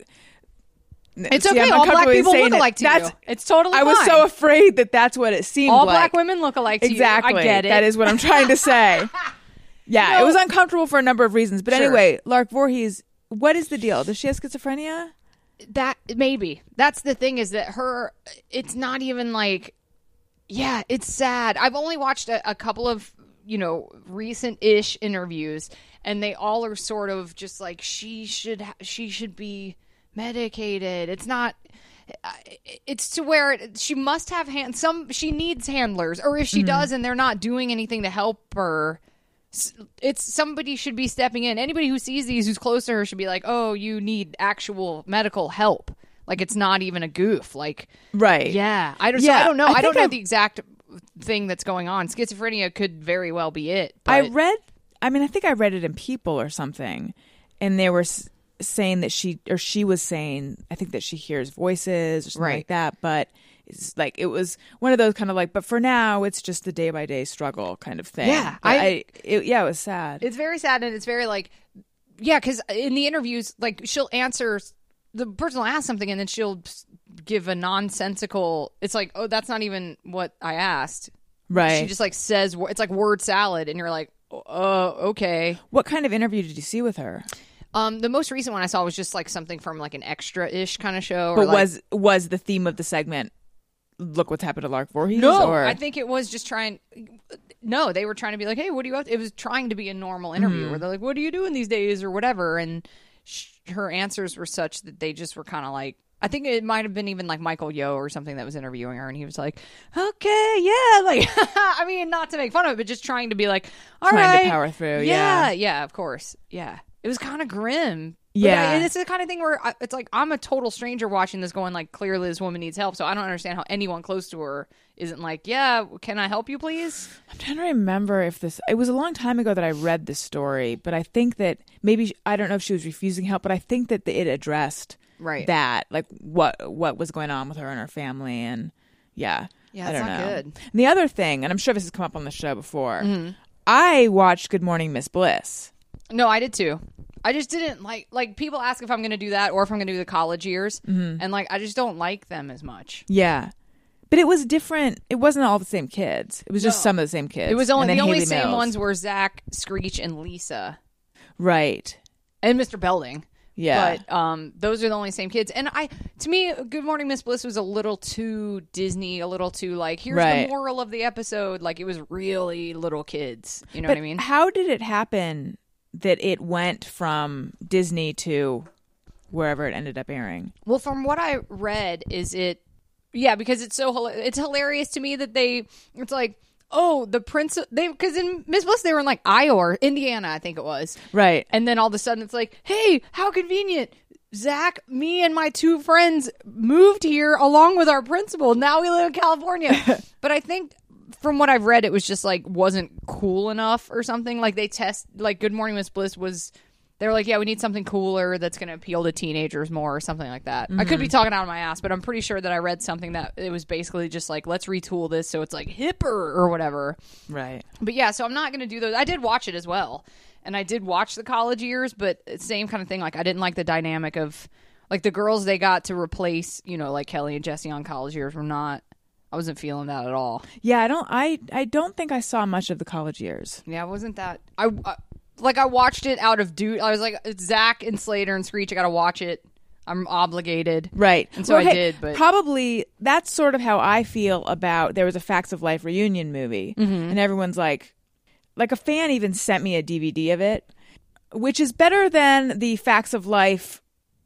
It's see, okay. I'm All black uncomfortable people saying look it. alike to That's, you. It's totally I was fine. so afraid that that's what it seemed All like. black women look alike to Exactly. you. I get it. That is what I'm trying to say. Yeah, No. it was uncomfortable for a number of reasons. But Sure. anyway, Lark Voorhees, what is the deal? Does she have schizophrenia? That maybe that's the thing is that her it's not even like yeah it's sad. I've only watched a, a couple of you know recent-ish interviews and they all are sort of just like she should ha- she should be medicated. It's not it's to where it, she must have hand some she needs handlers, or if she Mm-hmm. does and they're not doing anything to help her, it's somebody should be stepping in. Anybody who sees these who's close to her should be like, oh, you need actual medical help. Like it's not even a goof. Like Right. yeah, I don't. So Yeah, I don't know. I I, don't think know I've- the exact thing that's going on. Schizophrenia could very well be it. But I read, I mean, I think I read it in People or something, and they were s- saying that she, or she was saying, I think that she hears voices or something Right. like that, but it's like, it was one of those kind of like, but for now, it's just the day by day struggle kind of thing. Yeah, But I- I, it, yeah, it was sad. it's very sad, and it's very like, yeah, because in the interviews, like she'll answer the person will ask something, and then she'll give a nonsensical. It's like, oh, that's not even what I asked. Right. She just like says it's like word salad, and you're like, oh, okay. What kind of interview did you see with her? Um, the most recent one I saw was just like something from like an extra-ish kind of show. Or But like, was was the theme of the segment, look what's happened to Lark Voorhees? no, or? I think it was just trying. no, they were trying to be like, hey, what do you have? It was trying to be a normal interview Mm-hmm. where they're like, what are you doing these days or whatever? And sh- her answers were such that they just were kind of like, I think it might have been even like Michael Yo or something that was interviewing her, and he was like, okay, yeah, like, I mean, not to make fun of it, but just trying to be like, all Trying right, to power through, yeah, yeah. yeah, of course, yeah. It was kind of grim. But Yeah. I, it's the kind of thing where I, it's like I'm a total stranger watching this, going like, clearly this woman needs help, so I don't understand how anyone close to her isn't like, yeah, can I help you, please? I'm trying to remember if this. It was a long time ago that I read this story, but I think that maybe I don't know if she was refusing help, but I think that it addressed Right. that, like what what was going on with her and her family, and yeah, Yeah, I it's don't not know. good. And the other thing, and I'm sure this has come up on the show before, Mm-hmm. I watched Good Morning Miss Bliss. No, I did too. I just didn't like like people ask if I'm going to do that or if I'm going to do the college years, Mm-hmm. and like I just don't like them as much. Yeah. But it was different. It wasn't all the same kids. It was just No. some of the same kids. It was only And then the only Haley same Mills. ones were Zach, Screech, and Lisa, Right. and Mister Belding. Yeah. But um, those are the only same kids. And I, to me, Good Morning Miss Bliss was a little too Disney, a little too like, here's Right. the moral of the episode. Like it was really little kids. You know But what I mean? how did it happen that it went from Disney to wherever it ended up airing? Well, from what I read, is it, yeah, because it's so hila- it's hilarious to me that they, it's like, oh, the prince, they, because in Miss Bliss they were in like Iowa, or Indiana, I think it was, Right. and then all of a sudden it's like, hey, how convenient. Zach, me and my two friends moved here along with our principal. Now we live in California. But I think from what I've read, it was just like wasn't cool enough or something. Like they test, like Good Morning Miss Bliss was, they were like, yeah, we need something cooler that's going to appeal to teenagers more or something like that. I could be talking out of my ass, but I'm pretty sure that I read something that it was basically just like, let's retool this so it's like hipper or whatever. Right. But yeah, so I'm not going to do those. I did watch it as well. And I did watch the college years, but same kind of thing. Like I didn't like the dynamic of like the girls they got to replace, you know, like Kelly and Jesse on college years were not, I wasn't feeling that at all. Yeah, I don't I I don't think I saw much of the college years. Yeah, it wasn't that. I, I like I watched it out of duty. I was like, it's Zach and Slater and Screech. I got to watch it. I'm obligated. Right. And so I hey, did, but probably that's sort of how I feel about there was a Facts of Life reunion movie Mm-hmm. and everyone's like like a fan even sent me a D V D of it, which is better than the Facts of Life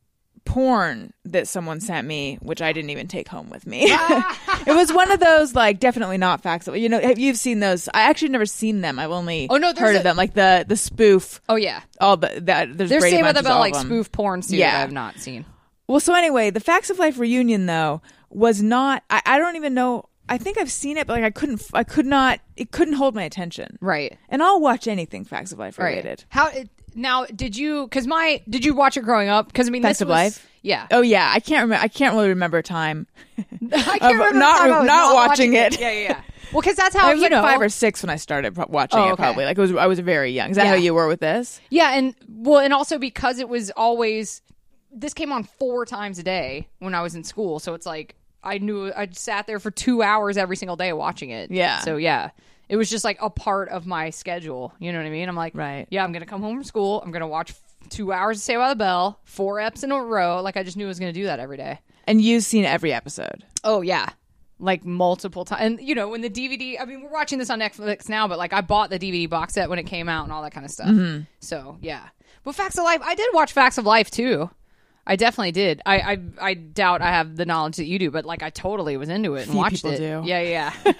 porn that someone sent me, which I didn't even take home with me. It was one of those like definitely not Facts of, you know, have you've seen those? I actually never seen them. I've only Oh, no, there's heard a- of them, like the the spoof. oh yeah, All the that there's there's Brady Saved by the Bunches, Bell all like of them. spoof porn too Yeah. that I've not seen. Well, so anyway, the Facts of Life reunion though was not. I, I don't even know. I think I've seen it, but like I couldn't. I could not. It couldn't hold my attention. Right. And I'll watch anything Facts of Life related. Right. How it, now? Did you? Because my did you watch it growing up? Because I mean, Facts this of was, Life? Yeah. Oh yeah, I can't remember. I can't really remember a time. I can't of remember the not time I was not watching it. Yeah, yeah, yeah. Well, because that's how I was you like know. five or six when I started pro- watching Oh, it. okay. Probably like it was. I was very young. Is that Yeah. how you were with this? Yeah, and well, and also because it was always this came on four times a day when I was in school, so it's like I knew I sat there for two hours every single day watching it. Yeah. So yeah, it was just like a part of my schedule. You know what I mean? I'm like, Right. Yeah, I'm gonna come home from school. I'm gonna watch two hours of Saved by the Bell, four eps in a row. Like I just knew I was gonna do that every day. And you've seen every episode. Oh yeah. Like multiple times, and you know when the D V D. I mean, we're watching this on Netflix now, but like I bought the D V D box set when it came out and all that kind of stuff. Mm-hmm. So yeah, but Facts of Life, I did watch Facts of Life too. I definitely did. I I, I doubt I have the knowledge that you do, but like I totally was into it and Few watched people it. do. Yeah,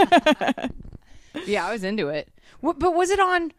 yeah, yeah. I was into it. What, but was it on?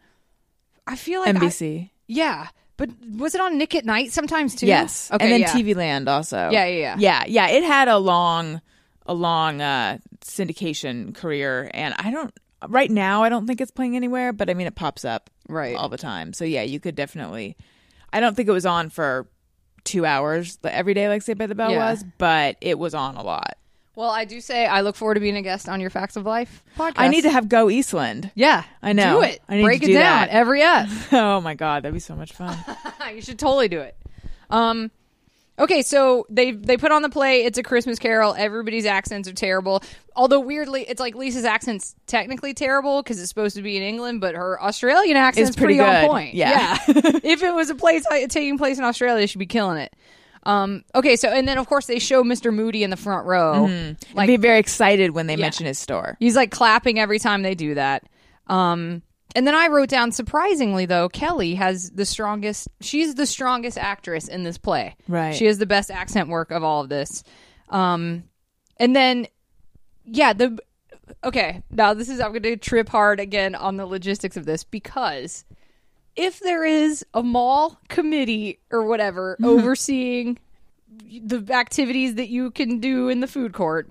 I feel like N B I- C. yeah, but was it on Nick at Night sometimes too? Yes. Okay. And then yeah. T V Land also. Yeah, yeah, yeah. Yeah, yeah. It had a long, a long uh, syndication career, and I don't. Right now, I don't think it's playing anywhere, but I mean, it pops up Right. all the time. So yeah, you could definitely. I don't think it was on for two hours every day, like Saved by the Bell Yeah. was, but it was on a lot. Well, I do say I look forward to being a guest on your Facts of Life podcast. I need to have Go Eastland. Yeah, I know. Do it. I need Break to it do down that. every up. Oh my god, that'd be so much fun. You should totally do it. Um, okay, so they they put on the play It's a Christmas Carol. Everybody's accents are terrible. Although weirdly, it's like Lisa's accent's technically terrible because it's supposed to be in England, but her Australian accent's It's pretty pretty, on good. point. Yeah. If it was a place taking place in Australia, she'd be killing it. Um, okay, so and then of course they show Mister Moody in the front row. Like, Like be very excited when they Yeah. mention his store. he's like clapping every time they do that. Um, and then I wrote down, surprisingly, though, Kelly has the strongest, she's the strongest actress in this play. Right. She has the best accent work of all of this. Um, and then, yeah, the, okay, now this is, I'm going to trip hard again on the logistics of this, because if there is a mall committee or whatever overseeing the activities that you can do in the food court,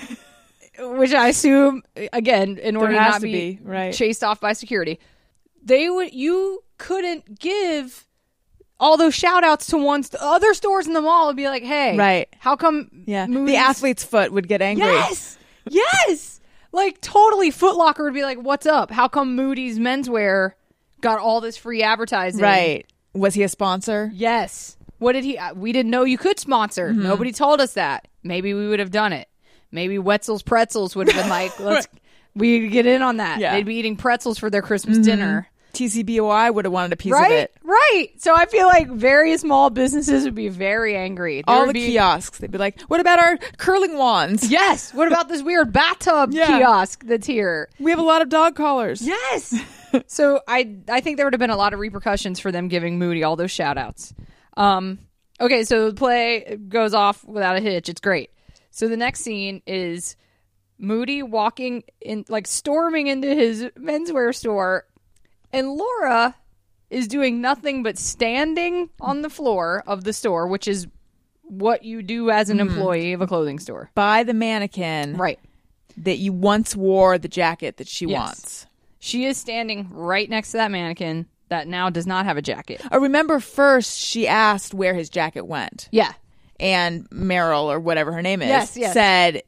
which I assume, again, in order There to has not to be, be, right. chased off by security, they would, you couldn't give all those shout outs to one st- other stores in the mall and be like, hey, Right. how come Yeah. Moody's- The athlete's foot would get angry. Yes. Yes. Like, totally, Foot Locker would be like, what's up? How come Moody's menswear got all this free advertising? Right. Was he a sponsor? Yes. What did he? uh, We didn't know you could sponsor. Mm-hmm. Nobody told us that. Maybe we would have done it. Maybe Wetzel's Pretzels would have been like, let's, we get in on that. Yeah. They'd be eating pretzels for their Christmas dinner. T C B O I would have wanted a piece Right? of it. Right. So I feel like various mall businesses would be very angry. There All would the be, kiosks. They'd be like, what about our curling wands? Yes. What about this weird bathtub Yeah. kiosk that's here? We have a lot of dog collars. Yes. So I I think there would have been a lot of repercussions for them giving Moody all those shout outs. Um, okay, so the play goes off without a hitch. It's great. So the next scene is Moody walking in, like storming into his menswear store, and Laura is doing nothing but standing on the floor of the store, which is what you do as an employee of a clothing store. By the mannequin Right. that you once wore the jacket that she Yes. wants. She is standing right next to that mannequin that now does not have a jacket. I remember first she asked where his jacket went. Yeah. And Meryl, or whatever her name is, Yes, yes. said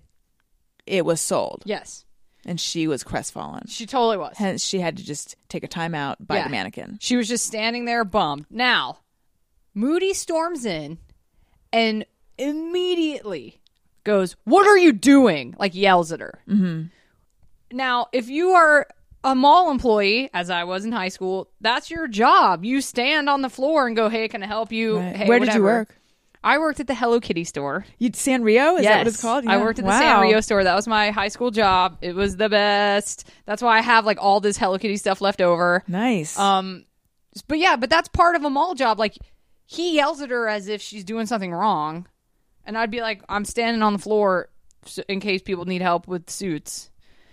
it was sold. Yes. And she was crestfallen. She totally was. Hence, she had to just take a time out by Yeah. the mannequin. She was just standing there bummed. Now, Moody storms in and immediately goes, "What are you doing?" Like yells at her. Mm-hmm. Now, if you are a mall employee, as I was in high school, that's your job. You stand on the floor and go, "Hey, can I help you?" Right. Hey, Where did you whatever. work? I worked at the Hello Kitty store. You Sanrio? Is yes. that what it's called? I Yeah. worked at the Wow. Sanrio store. That was my high school job. It was the best. That's why I have like all this Hello Kitty stuff left over. Nice. Um, but yeah, but that's part of a mall job. Like, he yells at her as if she's doing something wrong, and I'd be like, I'm standing on the floor so- in case people need help with suits.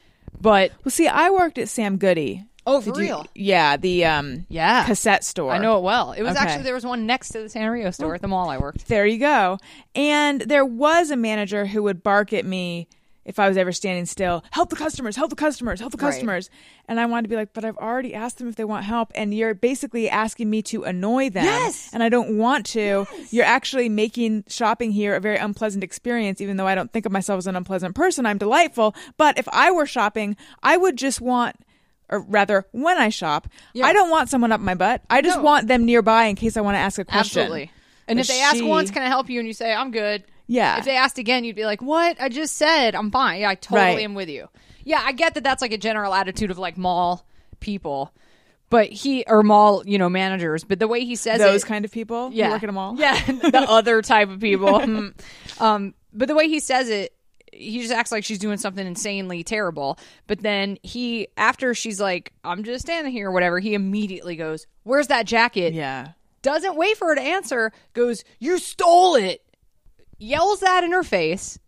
But well, see, I worked at Sam Goody. oh, for Did you- real? Yeah, the um, Yeah, cassette store. I know it well. It was Okay. actually there was one next to the Sanrio store at the mall I worked. There you go. And there was a manager who would bark at me if I was ever standing still. Help the customers, help the customers, help the Right. customers. And I wanted to be like, but I've already asked them if they want help. And you're basically asking me to annoy them. Yes. And I don't want to. You're actually making shopping here a very unpleasant experience, even though I don't think of myself as an unpleasant person. I'm delightful. But if I were shopping, I would just want, or rather, when I shop, Yeah. I don't want someone up my butt. I just No. want them nearby in case I want to ask a question. Absolutely. And But if they ask she- once, "Can I help you?" and you say, "I'm good." Yeah. If they asked again, you'd be like, "What? I just said I'm fine." Yeah, I totally Right. am with you. Yeah, I get that that's like a general attitude of like mall people, but he or mall, you know, managers. But the way he says Those it, kind of people yeah, who work at a mall. yeah, the other type of people. Hmm. um, but the way he says it, he just acts like she's doing something insanely terrible. But then he, after she's like, "I'm just standing here," or whatever, he immediately goes, "Where's that jacket?" Yeah. Doesn't wait for her to answer, goes, "You stole it." Yells that in her face.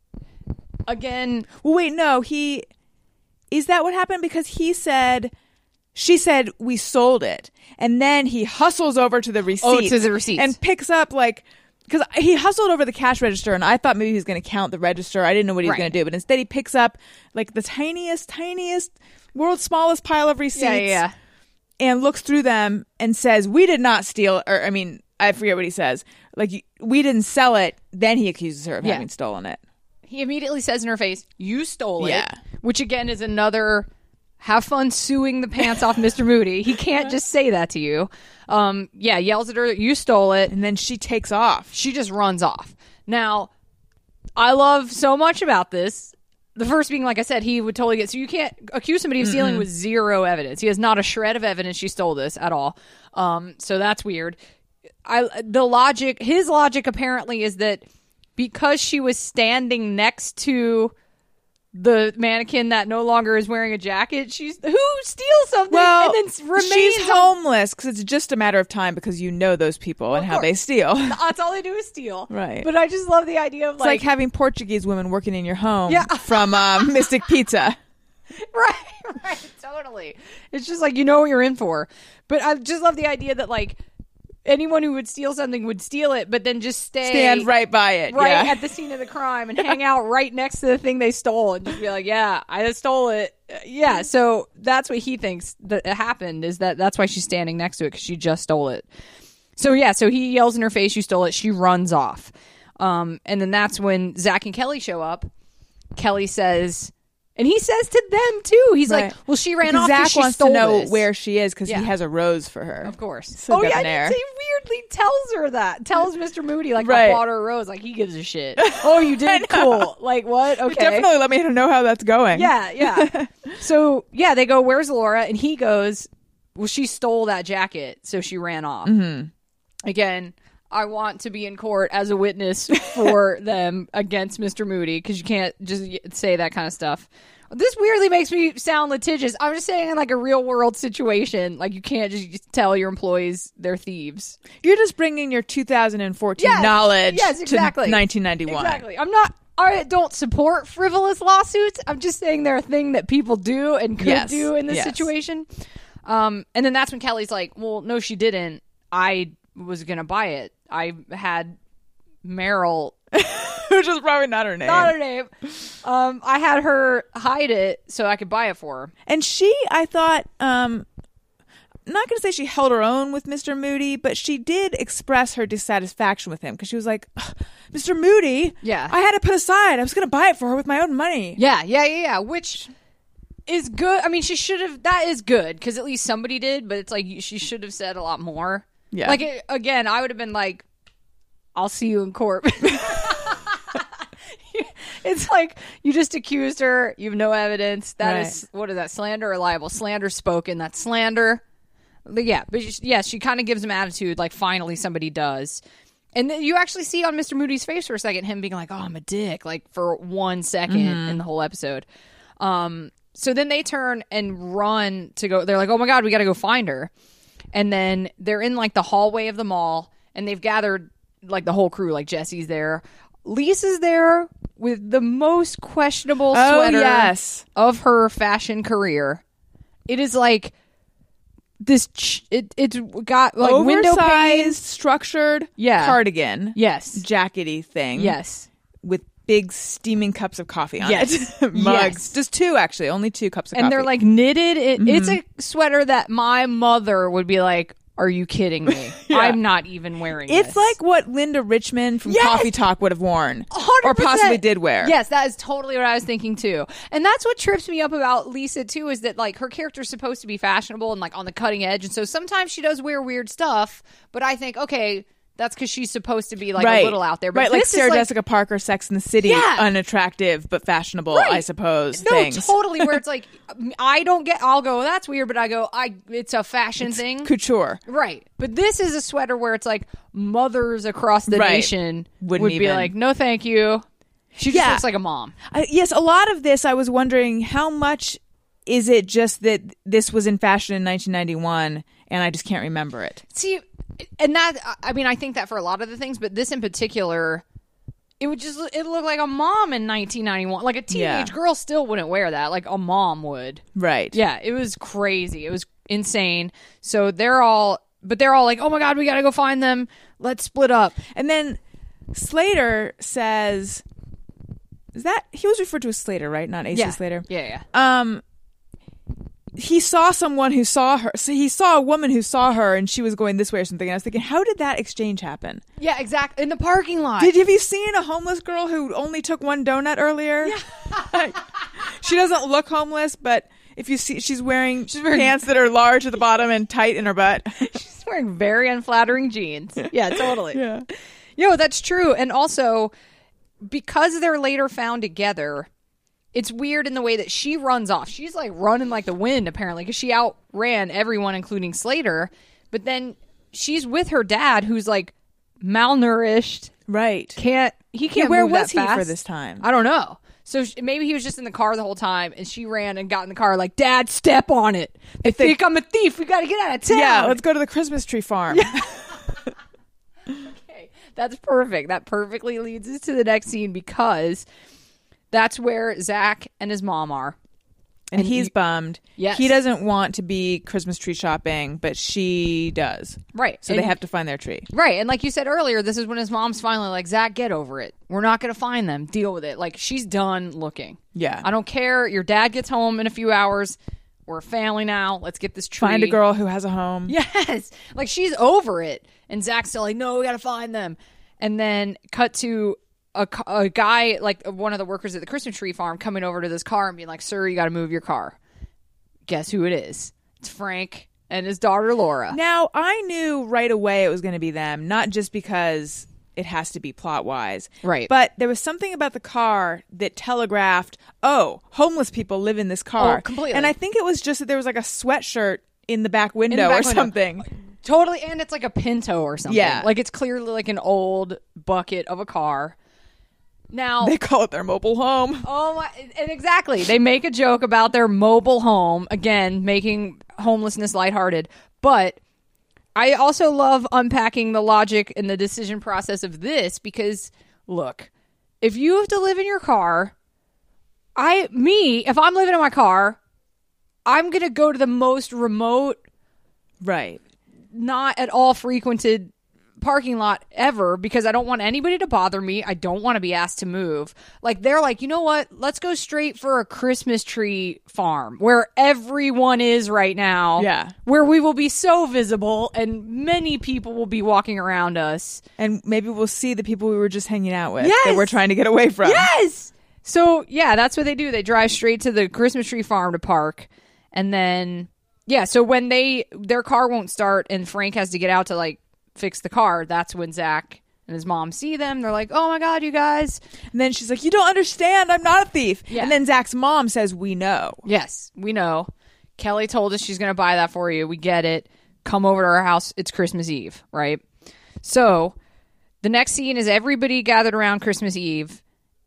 Again, Well, wait, no, he is that what happened? Because he said, she said we sold it, and then he hustles over to the receipts, Oh, to the receipts. and picks up like. Because he hustled over the cash register, and I thought maybe he was going to count the register. I didn't know what he was Right. going to do, but instead he picks up like the tiniest, tiniest, world's smallest pile of receipts, yeah, yeah, yeah. and looks through them and says, "We did not steal." Or I mean, I forget what he says. Like, we didn't sell it. Then he accuses her of Yeah. having stolen it. He immediately says in her face, "You stole it." Yeah. Which again is another have fun suing the pants off Mister Moody. He can't just say that to you. Um, yeah, yells at her, "You stole it." And then she takes off. She just runs off. Now, I love so much about this. The first being, like I said, he would totally get... So you can't accuse somebody of stealing with zero evidence. He has not a shred of evidence she stole this at all. Um, so that's weird. I the logic... His logic apparently is that because she was standing next to the mannequin that no longer is wearing a jacket. She's who steals something Well, and then remains she's on- homeless because it's just a matter of time because you know those people and how course. they steal. That's all they do is steal. Right. But I just love the idea of It's like, having Portuguese women working in your home Yeah. from um, Mystic Pizza. right, right, totally. It's just like you know what you're in for. But I just love the idea that like anyone who would steal something would steal it, but then just stay Stand right by it. right yeah. at the scene of the crime and hang out right next to the thing they stole and just be like, yeah, I just stole it. Uh, Yeah, so that's what he thinks that happened is that that's why she's standing next to it because she just stole it. So yeah, so he yells in her face, you stole it. She runs off. Um, and then that's when Zach and Kelly show up. Kelly says... And he says to them too. He's Right. like, "Well, she ran Because off. Zach 'cause she wants stole to know this." where she is because Yeah. he has a rose for her. Of course. So oh yeah, debonair. he weirdly tells her that. Tells Mister Moody like, Right. "I bought her a rose." Like he gives a shit. Oh, you did? Cool. Like what? Okay. Definitely let me know how that's going. Yeah, yeah. So yeah, they go, "Where's Laura?" And he goes, "Well, she stole that jacket, so she ran off." Mm-hmm. Again, I want to be in court as a witness for them against Mister Moody because you can't just say that kind of stuff. This weirdly makes me sound litigious. I'm just saying in like a real world situation, like you can't just tell your employees they're thieves. You're just bringing your two thousand fourteen Yes, knowledge yes, exactly. to nineteen ninety-one. Exactly. I'm not. I don't support frivolous lawsuits. I'm just saying they're a thing that people do and could Yes, do in this yes. situation. Um, and then that's when Kelly's like, "Well, no, she didn't. I was gonna buy it. I had Meryl." Which is probably not her name. Not her name. Um, I had her hide it so I could buy it for her. And she, I thought, um, I'm not going to say she held her own with Mister Moody, but she did express her dissatisfaction with him because she was like, Mister Moody, Yeah. I had to put aside. I was going to buy it for her with my own money. Yeah, yeah, yeah, yeah. Which is good. I mean, she should have. That is good because at least somebody did. But it's like she should have said a lot more. Yeah. Like it, again, I would have been like, "I'll see you in court." It's like you just accused her. You have no evidence. That Right. is what is that? Slander or libel? Slander spoken. That's slander. But yeah, but she, yeah, she kind of gives him attitude. Like finally somebody does. And then you actually see on Mister Moody's face for a second him being like, "Oh, I'm a dick," like for one second in the whole episode. Um, so then they turn and run to go. They're like, "Oh my god, we got to go find her." And then they're in like the hallway of the mall, and they've gathered like the whole crew. Like Jesse's there, Lisa's there with the most questionable Oh, sweater yes. of her fashion career. It is like this. Ch- it it's got like window Oversized, panes. structured Yeah. cardigan. Yes. Jackety thing. Yes. With big steaming cups of coffee on Yes. it. Mugs. Yes. Just two, actually. Only two cups of And coffee. they're like knitted. It, It's Mm-hmm. a sweater that my mother would be like, "Are you kidding me? Yeah. I'm not even wearing It's this." like what Linda Richmond from Yes! Coffee Talk would have worn. one hundred Or percent. possibly did wear. Yes, that is totally what I was thinking too. And that's what trips me up about Lisa too, is that like her character's supposed to be fashionable and like on the cutting edge. And so sometimes she does wear weird stuff, but I think, okay, that's because she's supposed to be like right. a little out there. But right, like this is, Sarah Jessica Parker, Sex in the City, Yeah. unattractive but fashionable, Right. I suppose. No, things. totally. Where it's like, I don't get, I'll go, that's weird, but I go, I, it's a fashion thing. Couture. Right. But this is a sweater where it's like mothers across the Right. nation Wouldn't would be even- like, no, thank you. She just Yeah. looks like a mom. I, yes, a lot of this, I was wondering how much is it just that this was in fashion in nineteen ninety-one and I just can't remember it. See, and that, I mean, I think that for a lot of the things, but this in particular, it would just, it looked like a mom in nineteen ninety-one. Like a teenage Yeah. girl still wouldn't wear that. Like a mom would. Right. Yeah, it was crazy. It was insane. So they're all, but they're all like, "Oh my God, we got to go find them. Let's split up." And then Slater says, is that, he was referred to as Slater, right? Not A C Yeah. Slater. Yeah, yeah. Um, he saw someone who saw her. So he saw a woman who saw her and she was going this way or something. And I was thinking, how did that exchange happen? Yeah, exactly. In the parking lot. Did have you seen a homeless girl who only took one donut earlier? Yeah. She doesn't look homeless, but if you see, she's wearing, wearing- pants that are large at the bottom and tight in her butt. She's wearing very unflattering jeans. Yeah, totally. Yeah. Yo, that's true. And also, because they're later found together, it's weird in the way that she runs off. She's like running like the wind, apparently, because she outran everyone, including Slater. But then she's with her dad, who's like malnourished. Right. Can't he can't Yeah, where move was that he fast. for this time? I don't know. So sh- maybe he was just in the car the whole time, and she ran and got in the car like, Dad, step on it. They think I'm a thief. We got to get out of town. Yeah, let's go to the Christmas tree farm. Yeah. Okay, that's perfect. That perfectly leads us to the next scene because that's where Zach and his mom are. And, and he's he, bummed. Yes. He doesn't want to be Christmas tree shopping, but she does. Right. So and, they have to find their tree. Right. And like you said earlier, this is when his mom's finally like, Zach, get over it. We're not going to find them. Deal with it. Like, she's done looking. Yeah. I don't care. Your dad gets home in a few hours. We're a family now. Let's get this tree. Find a girl who has a home. Yes. Like, she's over it. And Zach's still like, no, we got to find them. And then cut to A, a guy, like one of the workers at the Christmas tree farm, coming over to this car and being like, sir, you got to move your car. Guess who it is? It's Frank and his daughter, Laura. Now, I knew right away it was going to be them, not just because it has to be plot-wise. Right. But there was something about the car that telegraphed, oh, homeless people live in this car. Oh, completely. And I think it was just that there was like a sweatshirt in the back window the back or window. something. Totally. And it's like a Pinto or something. Yeah. Like, it's clearly like an old bucket of a car. Now they call it their mobile home. Oh my! And exactly, they make a joke about their mobile home again, making homelessness lighthearted. But I also love unpacking the logic and the decision process of this because, look, if you have to live in your car, I me if I'm living in my car, I'm gonna go to the most remote, right, not at all frequented parking lot ever because I don't want anybody to bother me. I don't want to be asked to move. Like, they're like, you know what? Let's go straight for a Christmas tree farm where everyone is right now. Yeah. Where we will be so visible and many people will be walking around us. And maybe we'll see the people we were just hanging out with yes! that we're trying to get away from. Yes! So, yeah, that's what they do. They drive straight to the Christmas tree farm to park. And then, yeah, so when they, their car won't start and Frank has to get out to, like, fix the car, that's when Zach and his mom see them. They're like, oh my God, you guys. And then she's like, you don't understand. I'm not a thief. Yeah. And then Zach's mom says, we know. Yes, we know. Kelly told us she's going to buy that for you. We get it. Come over to our house. It's Christmas Eve, right? So the next scene is everybody gathered around Christmas Eve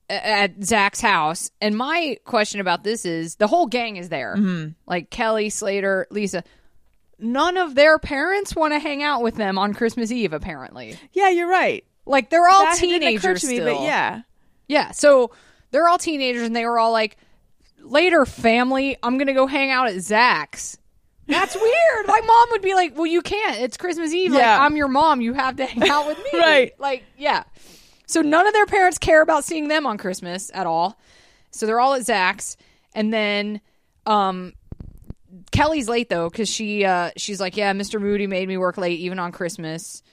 at Zach's house. And my question about this is the whole gang is there. Mm-hmm. Like Kelly, Slater, Lisa. None of their parents want to hang out with them on Christmas Eve, apparently. Yeah, you're right. Like, they're all that teenagers didn't occur to me, still. but yeah. Yeah, so they're all teenagers, and they were all like, later, family, I'm going to go hang out at Zach's. That's weird. My mom would be like, well, you can't. It's Christmas Eve. Yeah. Like, I'm your mom. You have to hang out with me. Right. Like, yeah. So none of their parents care about seeing them on Christmas at all. So they're all at Zach's. And then um, Kelly's late, though, because she, uh, she's like, yeah, Mister Moody made me work late, even on Christmas.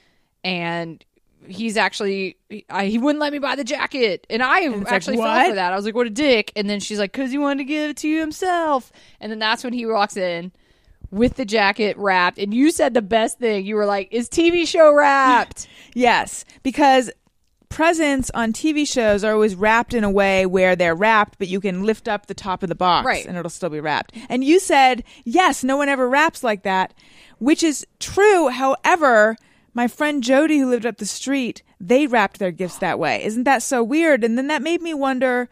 And he's actually, I, he wouldn't let me buy the jacket. And I and actually like, fell what? for that. I was like, what a dick. And then she's like, because he wanted to give it to you himself. And then that's when he walks in with the jacket wrapped. And you said the best thing. You were like, is T V show wrapped? Yes, because presents on T V shows are always wrapped in a way where they're wrapped, but you can lift up the top of the box right. and it'll still be wrapped. And you said, yes, no one ever wraps like that, which is true. However, my friend Jody, who lived up the street, they wrapped their gifts that way. Isn't that so weird? And then that made me wonder,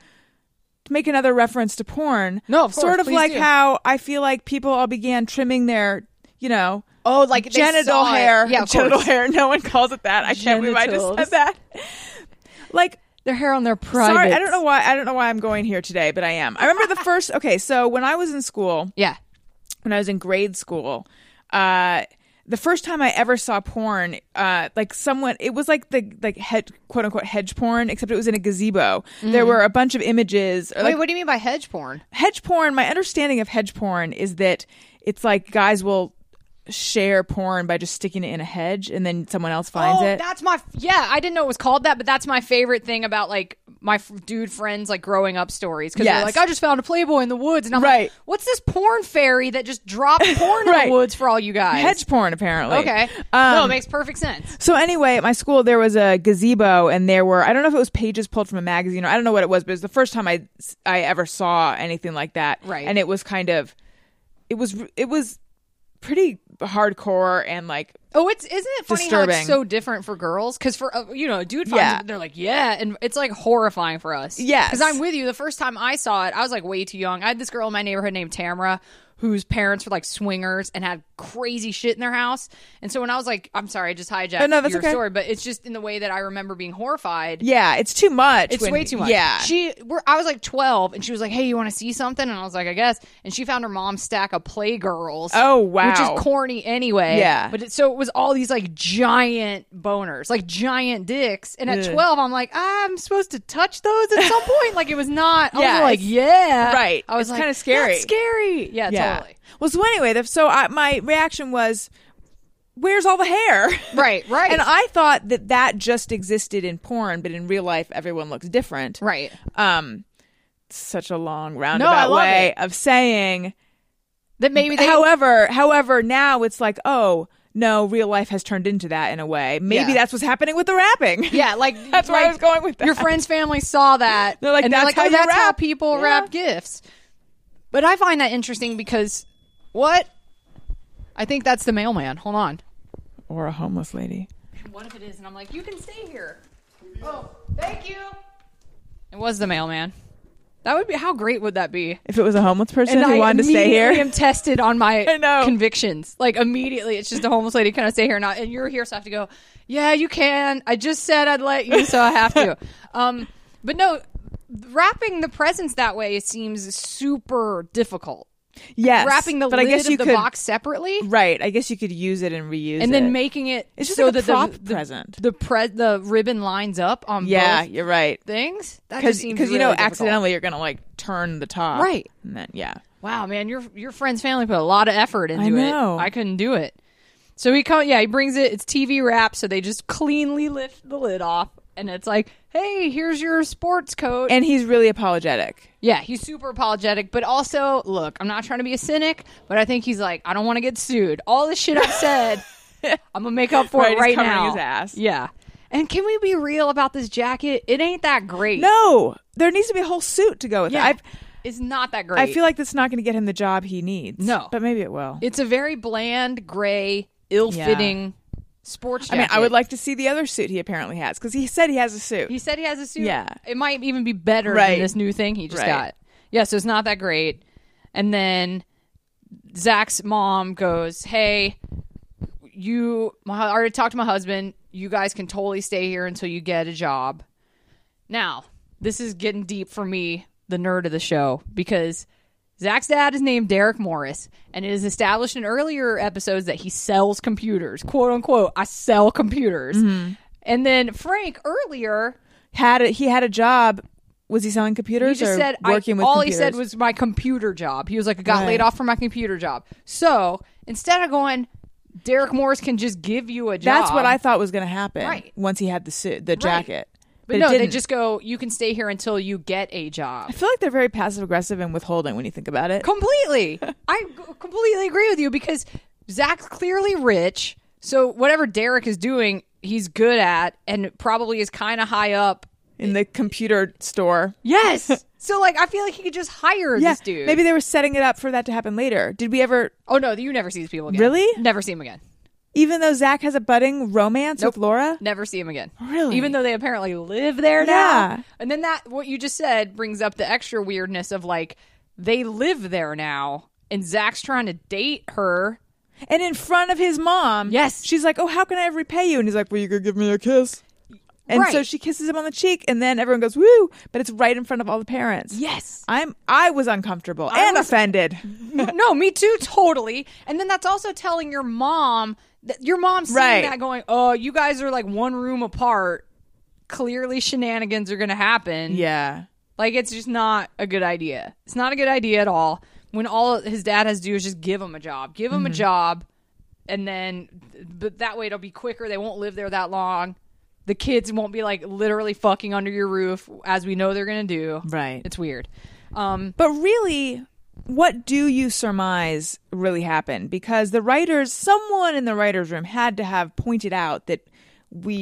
to make another reference to porn, no, of course, sort of please like do. How I feel like people all began trimming their, you know, oh, like genital hair. Yeah, of genital course. hair. No one calls it that. I can't believe I just said that. Like their hair on their private. Sorry, I don't know why. I don't know why I'm going here today, but I am. I remember the first. Okay, so when I was in school, yeah, when I was in grade school, uh, the first time I ever saw porn, uh, like someone, it was like the like head quote unquote hedge porn, except it was in a gazebo. Mm-hmm. There were a bunch of images. Wait, like, what do you mean by hedge porn? Hedge porn. My understanding of hedge porn is that it's like guys will share porn by just sticking it in a hedge and then someone else finds oh, it. That's my yeah. I didn't know it was called that, but that's my favorite thing about like my f- dude friends like growing up stories because yes. they're like, I just found a Playboy in the woods, and I'm right. like, what's this porn fairy that just dropped porn right. in the woods for all you guys? Hedge porn, apparently. Okay, um, no, it makes perfect sense. So anyway, at my school there was a gazebo, and there were I don't know if it was pages pulled from a magazine or I don't know what it was, but it was the first time I I ever saw anything like that. Right, and it was kind of it was it was. pretty hardcore and like Oh, it's isn't it funny how disturbing. it's so different for girls? Because for uh, you know, a dude finds Yeah. it, they're like, yeah, and it's like horrifying for us. Yes. because I'm with you. The first time I saw it, I was like way too young. I had this girl in my neighborhood named Tamara, whose parents were like swingers and had crazy shit in their house. And so when I was like, I'm sorry, I just hijacked Oh, no, that's your okay. story, but it's just in the way that I remember being horrified. yeah, it's too much. It's when- way too much. Yeah. She, we're, I was like twelve, and she was like, "Hey, you want to see something?" And I was like, "I guess." And she found her mom's stack of Playgirls. Oh, wow. Which is corny anyway. Yeah. But it, so it was all these like giant boners, like giant dicks. And at Ugh. twelve, I'm like, I'm supposed to touch those at some point. Like it was not. I Yeah, was like, it's- yeah, right. I was It's like, kinda scary. That's scary. Yeah, yeah. totally. Well, so anyway, the, so I, my reaction was, where's all the hair? Right, right. And I thought that that just existed in porn, but in real life, everyone looks different. Right. Um, such a long No, I roundabout love way it. of saying. That maybe they. However, however, now it's like, oh no, real life has turned into that in a way. Maybe Yeah. that's what's happening with the rapping. Yeah, like That's where I like, was going with that. Your friend's family saw that. They're like, and "That's they're like, how oh, you that's how rap." people Yeah. wrap gifts. But I find that interesting because what? I think that's the mailman. Hold on. Or a homeless lady. What if it is? And I'm like, you can stay here. Oh, thank you. It was the mailman. That would be, how great would that be? If it was a homeless person who I wanted to stay immediately here. am tested on my I know. convictions. Like immediately, it's just a homeless lady. Can I stay here or not? And you're here, so I have to go. Yeah, you can. I just said I'd let you, so I have to. Um, but no, wrapping the presents that way seems super difficult. Yes. Wrapping the but lid I guess you of the could, box separately, Right. I guess you could use it and reuse it. and then making it It's just so like a that prop the, the present. the pre- the ribbon lines up on Yeah, both you're right. things. That Because just seems you know, really difficult. accidentally you're going to like turn the top. Right. And then, yeah. Wow, man, your your friend's family put a lot of effort into I know. it. I couldn't do it. So he come, yeah, he brings it. It's T V wrap, so they just cleanly lift the lid off, and it's like, hey, here's your sports coat. And he's really apologetic. Yeah, he's super apologetic, but also, look, I'm not trying to be a cynic, but I think he's like, I don't want to get sued. All the shit I've said, I'm gonna make up for Right, it he's right covering now. his ass. Yeah. And can we be real about this jacket? It ain't that great. No, there needs to be a whole suit to go with yeah, it. I've, it's not that great. I feel like that's not going to get him the job he needs. No. But maybe it will. it's a very bland, gray, ill-fitting sports I jacket. mean, I would like to see the other suit he apparently has because he said he has a suit. He said he has a suit. Yeah. It might even be better Right. than this new thing he just Right. got. Yeah, so it's not that great. And then Zach's mom goes, hey, you, my, I already talked to my husband. You guys can totally stay here until you get a job. Now, this is getting deep for me, the nerd of the show, because Zach's dad is named Derek Morris, and it is established in earlier episodes that he sells computers. Quote unquote, I sell computers. Mm-hmm. And then Frank earlier had a, he had a job. Was he selling computers he just or said working I, with all computers? he said was my computer job. He was like, I got Right. laid off from my computer job. So instead of going, Derek Morris can just give you a job. That's what I thought was going to happen. Right. Once he had the suit, the jacket. But, it no, they didn't. just go, you can stay here until you get a job. I feel like they're very passive aggressive and withholding when you think about it. Completely. I g- completely agree with you because Zach's clearly rich. So whatever Derek is doing, he's good at and probably is kind of high up. In the computer store. Yes. So like, I feel like he could just hire Yeah, this dude. maybe they were setting it up for that to happen later. Did we ever, Oh no, you never see these people again. Really? Never see him again. even though Zach has a budding romance Nope. with Laura? Never see him again. Really? Even though they apparently live there Yeah. now. And then that, what you just said brings up the extra weirdness of like, they live there now and Zach's trying to date her. And in front of his mom, Yes. she's like, oh, how can I repay you? And he's like, well, you could give me a kiss. And so Right. she kisses him on the cheek, and then everyone goes, woo, but it's right in front of all the parents. Yes. I'm, I was uncomfortable I and was- offended. No, me too, totally. And then that's also telling your mom that your mom's seeing Right. that going, oh, you guys are like one room apart. Clearly shenanigans are going to happen. Yeah. Like, it's just not a good idea. It's not a good idea at all. When all his dad has to do is just give him a job. Give him Mm-hmm. a job, and then, but that way it'll be quicker. They won't live there that long. The kids won't be, like, literally fucking under your roof, as we know they're going to do. Right. It's weird. Um, But really, what do you surmise really happened? Because the writers, someone in the writer's room had to have pointed out that we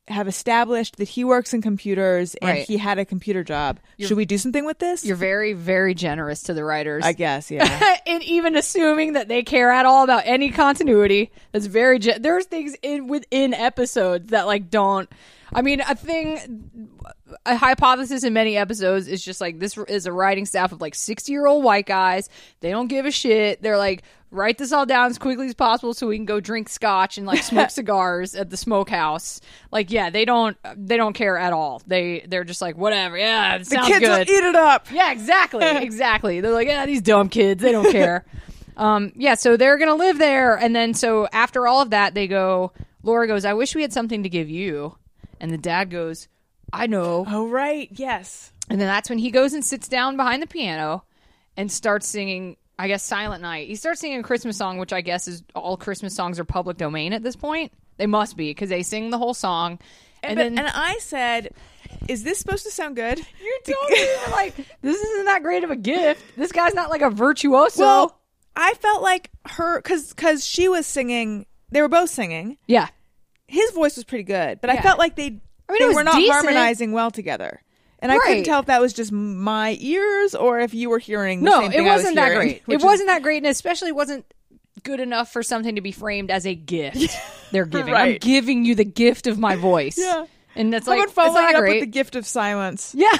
have established that he works in computers and Right. he had a computer job. Should we do something with this? You're very, very generous to the writers. I guess, yeah. And even assuming that they care at all about any continuity, that's very. Ge- There's things in within episodes that like don't. I mean, a thing, a hypothesis in many episodes is just like this is a writing staff of like sixty year old white guys. They don't give a shit. They're like, write this all down as quickly as possible so we can go drink scotch and like smoke cigars at the smokehouse. Like, yeah, they don't they don't care at all. They they're just like, whatever. Yeah, it The sounds kids good. will eat it up. Yeah, exactly, exactly. They're like, yeah, these dumb kids, they don't care. um, yeah, so they're gonna live there, and then so after all of that, they go. Laura goes, I wish we had something to give you, and the dad goes, I know. Oh, right. Yes. And then that's when he goes and sits down behind the piano and starts singing, I guess, Silent Night. He starts singing a Christmas song, which I guess is all Christmas songs are public domain at this point. They must be, because they sing the whole song. And, And, then and I said, is this supposed to sound good? you told me, you were like, this isn't that great of a gift. This guy's not like a virtuoso. Well, I felt like her, because because she was singing, they were both singing. yeah. His voice was pretty good, but I Yeah. felt like they, I mean, they it was were not decent. harmonizing well together. And I couldn't Right. tell if that was just my ears or if you were hearing the No, same it thing I was wasn't that hearing, great. which It is- wasn't that great, and especially wasn't good enough for something to be framed as a gift. They're giving. I'm Right. giving you the gift of my voice. Yeah. And that's How like, about following it's not it up great. with the gift of silence? Yeah.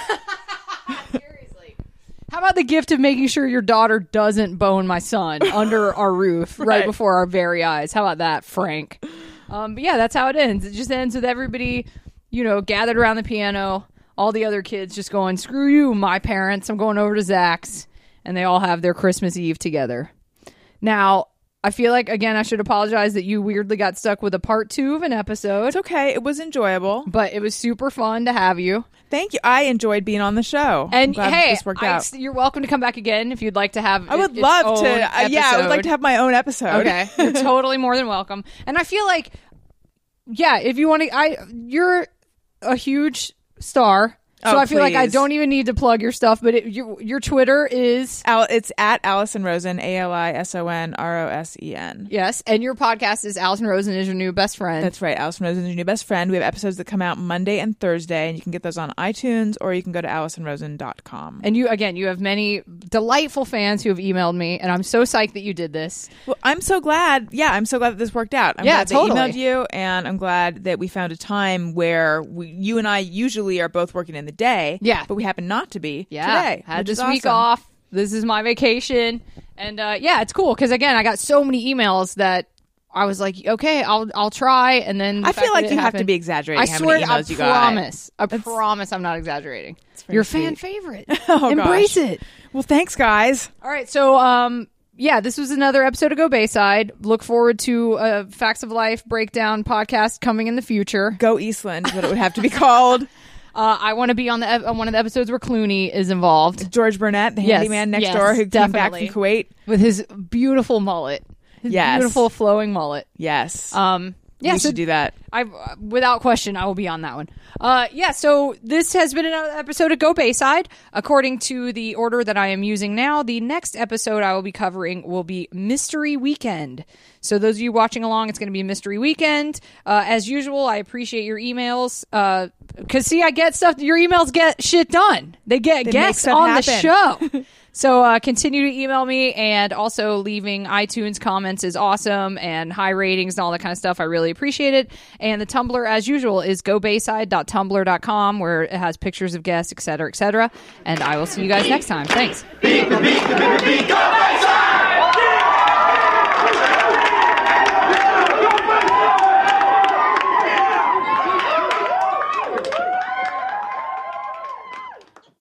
Seriously. How about the gift of making sure your daughter doesn't bone my son under our roof right. Right. before our very eyes? How about that, Frank? Um, but yeah, that's how it ends. It just ends with everybody, you know, gathered around the piano, all the other kids just going, screw you, my parents. I'm going over to Zach's. And they all have their Christmas Eve together. Now, I feel like, again, I should apologize that you weirdly got stuck with a part two of an episode. It's okay. It was enjoyable. But it was super fun to have you. Thank you. I enjoyed being on the show. I'm And glad hey, this worked I- out. you're welcome to come back again if you'd like to have. I would its love own to. Uh, yeah, I would like episode. to have my own episode. Okay, you're totally more than welcome. And I feel like, yeah, if you want to, I you're a huge star, so Oh, I feel like I please. don't even need to plug your stuff. But it, your your Twitter is. Al- it's at Allison Rosen, A L I S O N R O S E N. Yes, and your podcast is Allison Rosen is your new best friend. That's right. Allison Rosen is your new best friend. We have episodes that come out Monday and Thursday, and you can get those on iTunes or you can go to allison rosen dot com. and you again, you have many delightful fans who have emailed me, and I'm so psyched that you did this. Well, I'm so glad. Yeah, I'm so glad that this worked out. I'm Yeah, glad totally. they emailed you, and I'm glad that we found a time where we, you and I usually are both working in the day. Yeah. But we happen not to be Yeah, today. had which this is week awesome. off. This is my vacation, and uh, yeah, it's cool because again, I got so many emails that I was like, okay, I'll I'll try, and then the I fact feel like that it you have to happened- be exaggerating I how swear, many I emails you got. promise, I promise, I'm not exaggerating. very You're a fan sweet. favorite. Oh, Embrace gosh. it. Well, thanks, guys. All right, so um, yeah, this was another episode of Go Bayside. Look forward to a Facts of Life breakdown podcast coming in the future. Go Eastland is what it would have to be called. Uh, I want to be on the ep- on one of the episodes where Clooney is involved George Burnett, the Yes, handyman next yes, door who came back definitely. from Kuwait. with his beautiful mullet, his Yes. beautiful flowing mullet. Yes. Um, yeah, we so should do that. I, without question, I will be on that one. Uh, yeah, so this has been another episode of Go Bayside. According to the order that I am using now, the next episode I will be covering will be Mystery Weekend. So those of you watching along, it's going to be Mystery Weekend. Uh, as usual, I appreciate your emails. Uh, cause see, I get stuff, your emails get shit done. They get They make guests stuff on happen. the show. So uh, continue to email me, and also leaving iTunes comments is awesome, and high ratings and all that kind of stuff. I really appreciate it. And the Tumblr, as usual, is go bayside dot tumblr dot com, where it has pictures of guests, et cetera, et cetera. And I will see you guys next time. Thanks. Beep, beep, beep, beep, beep, go Bayside!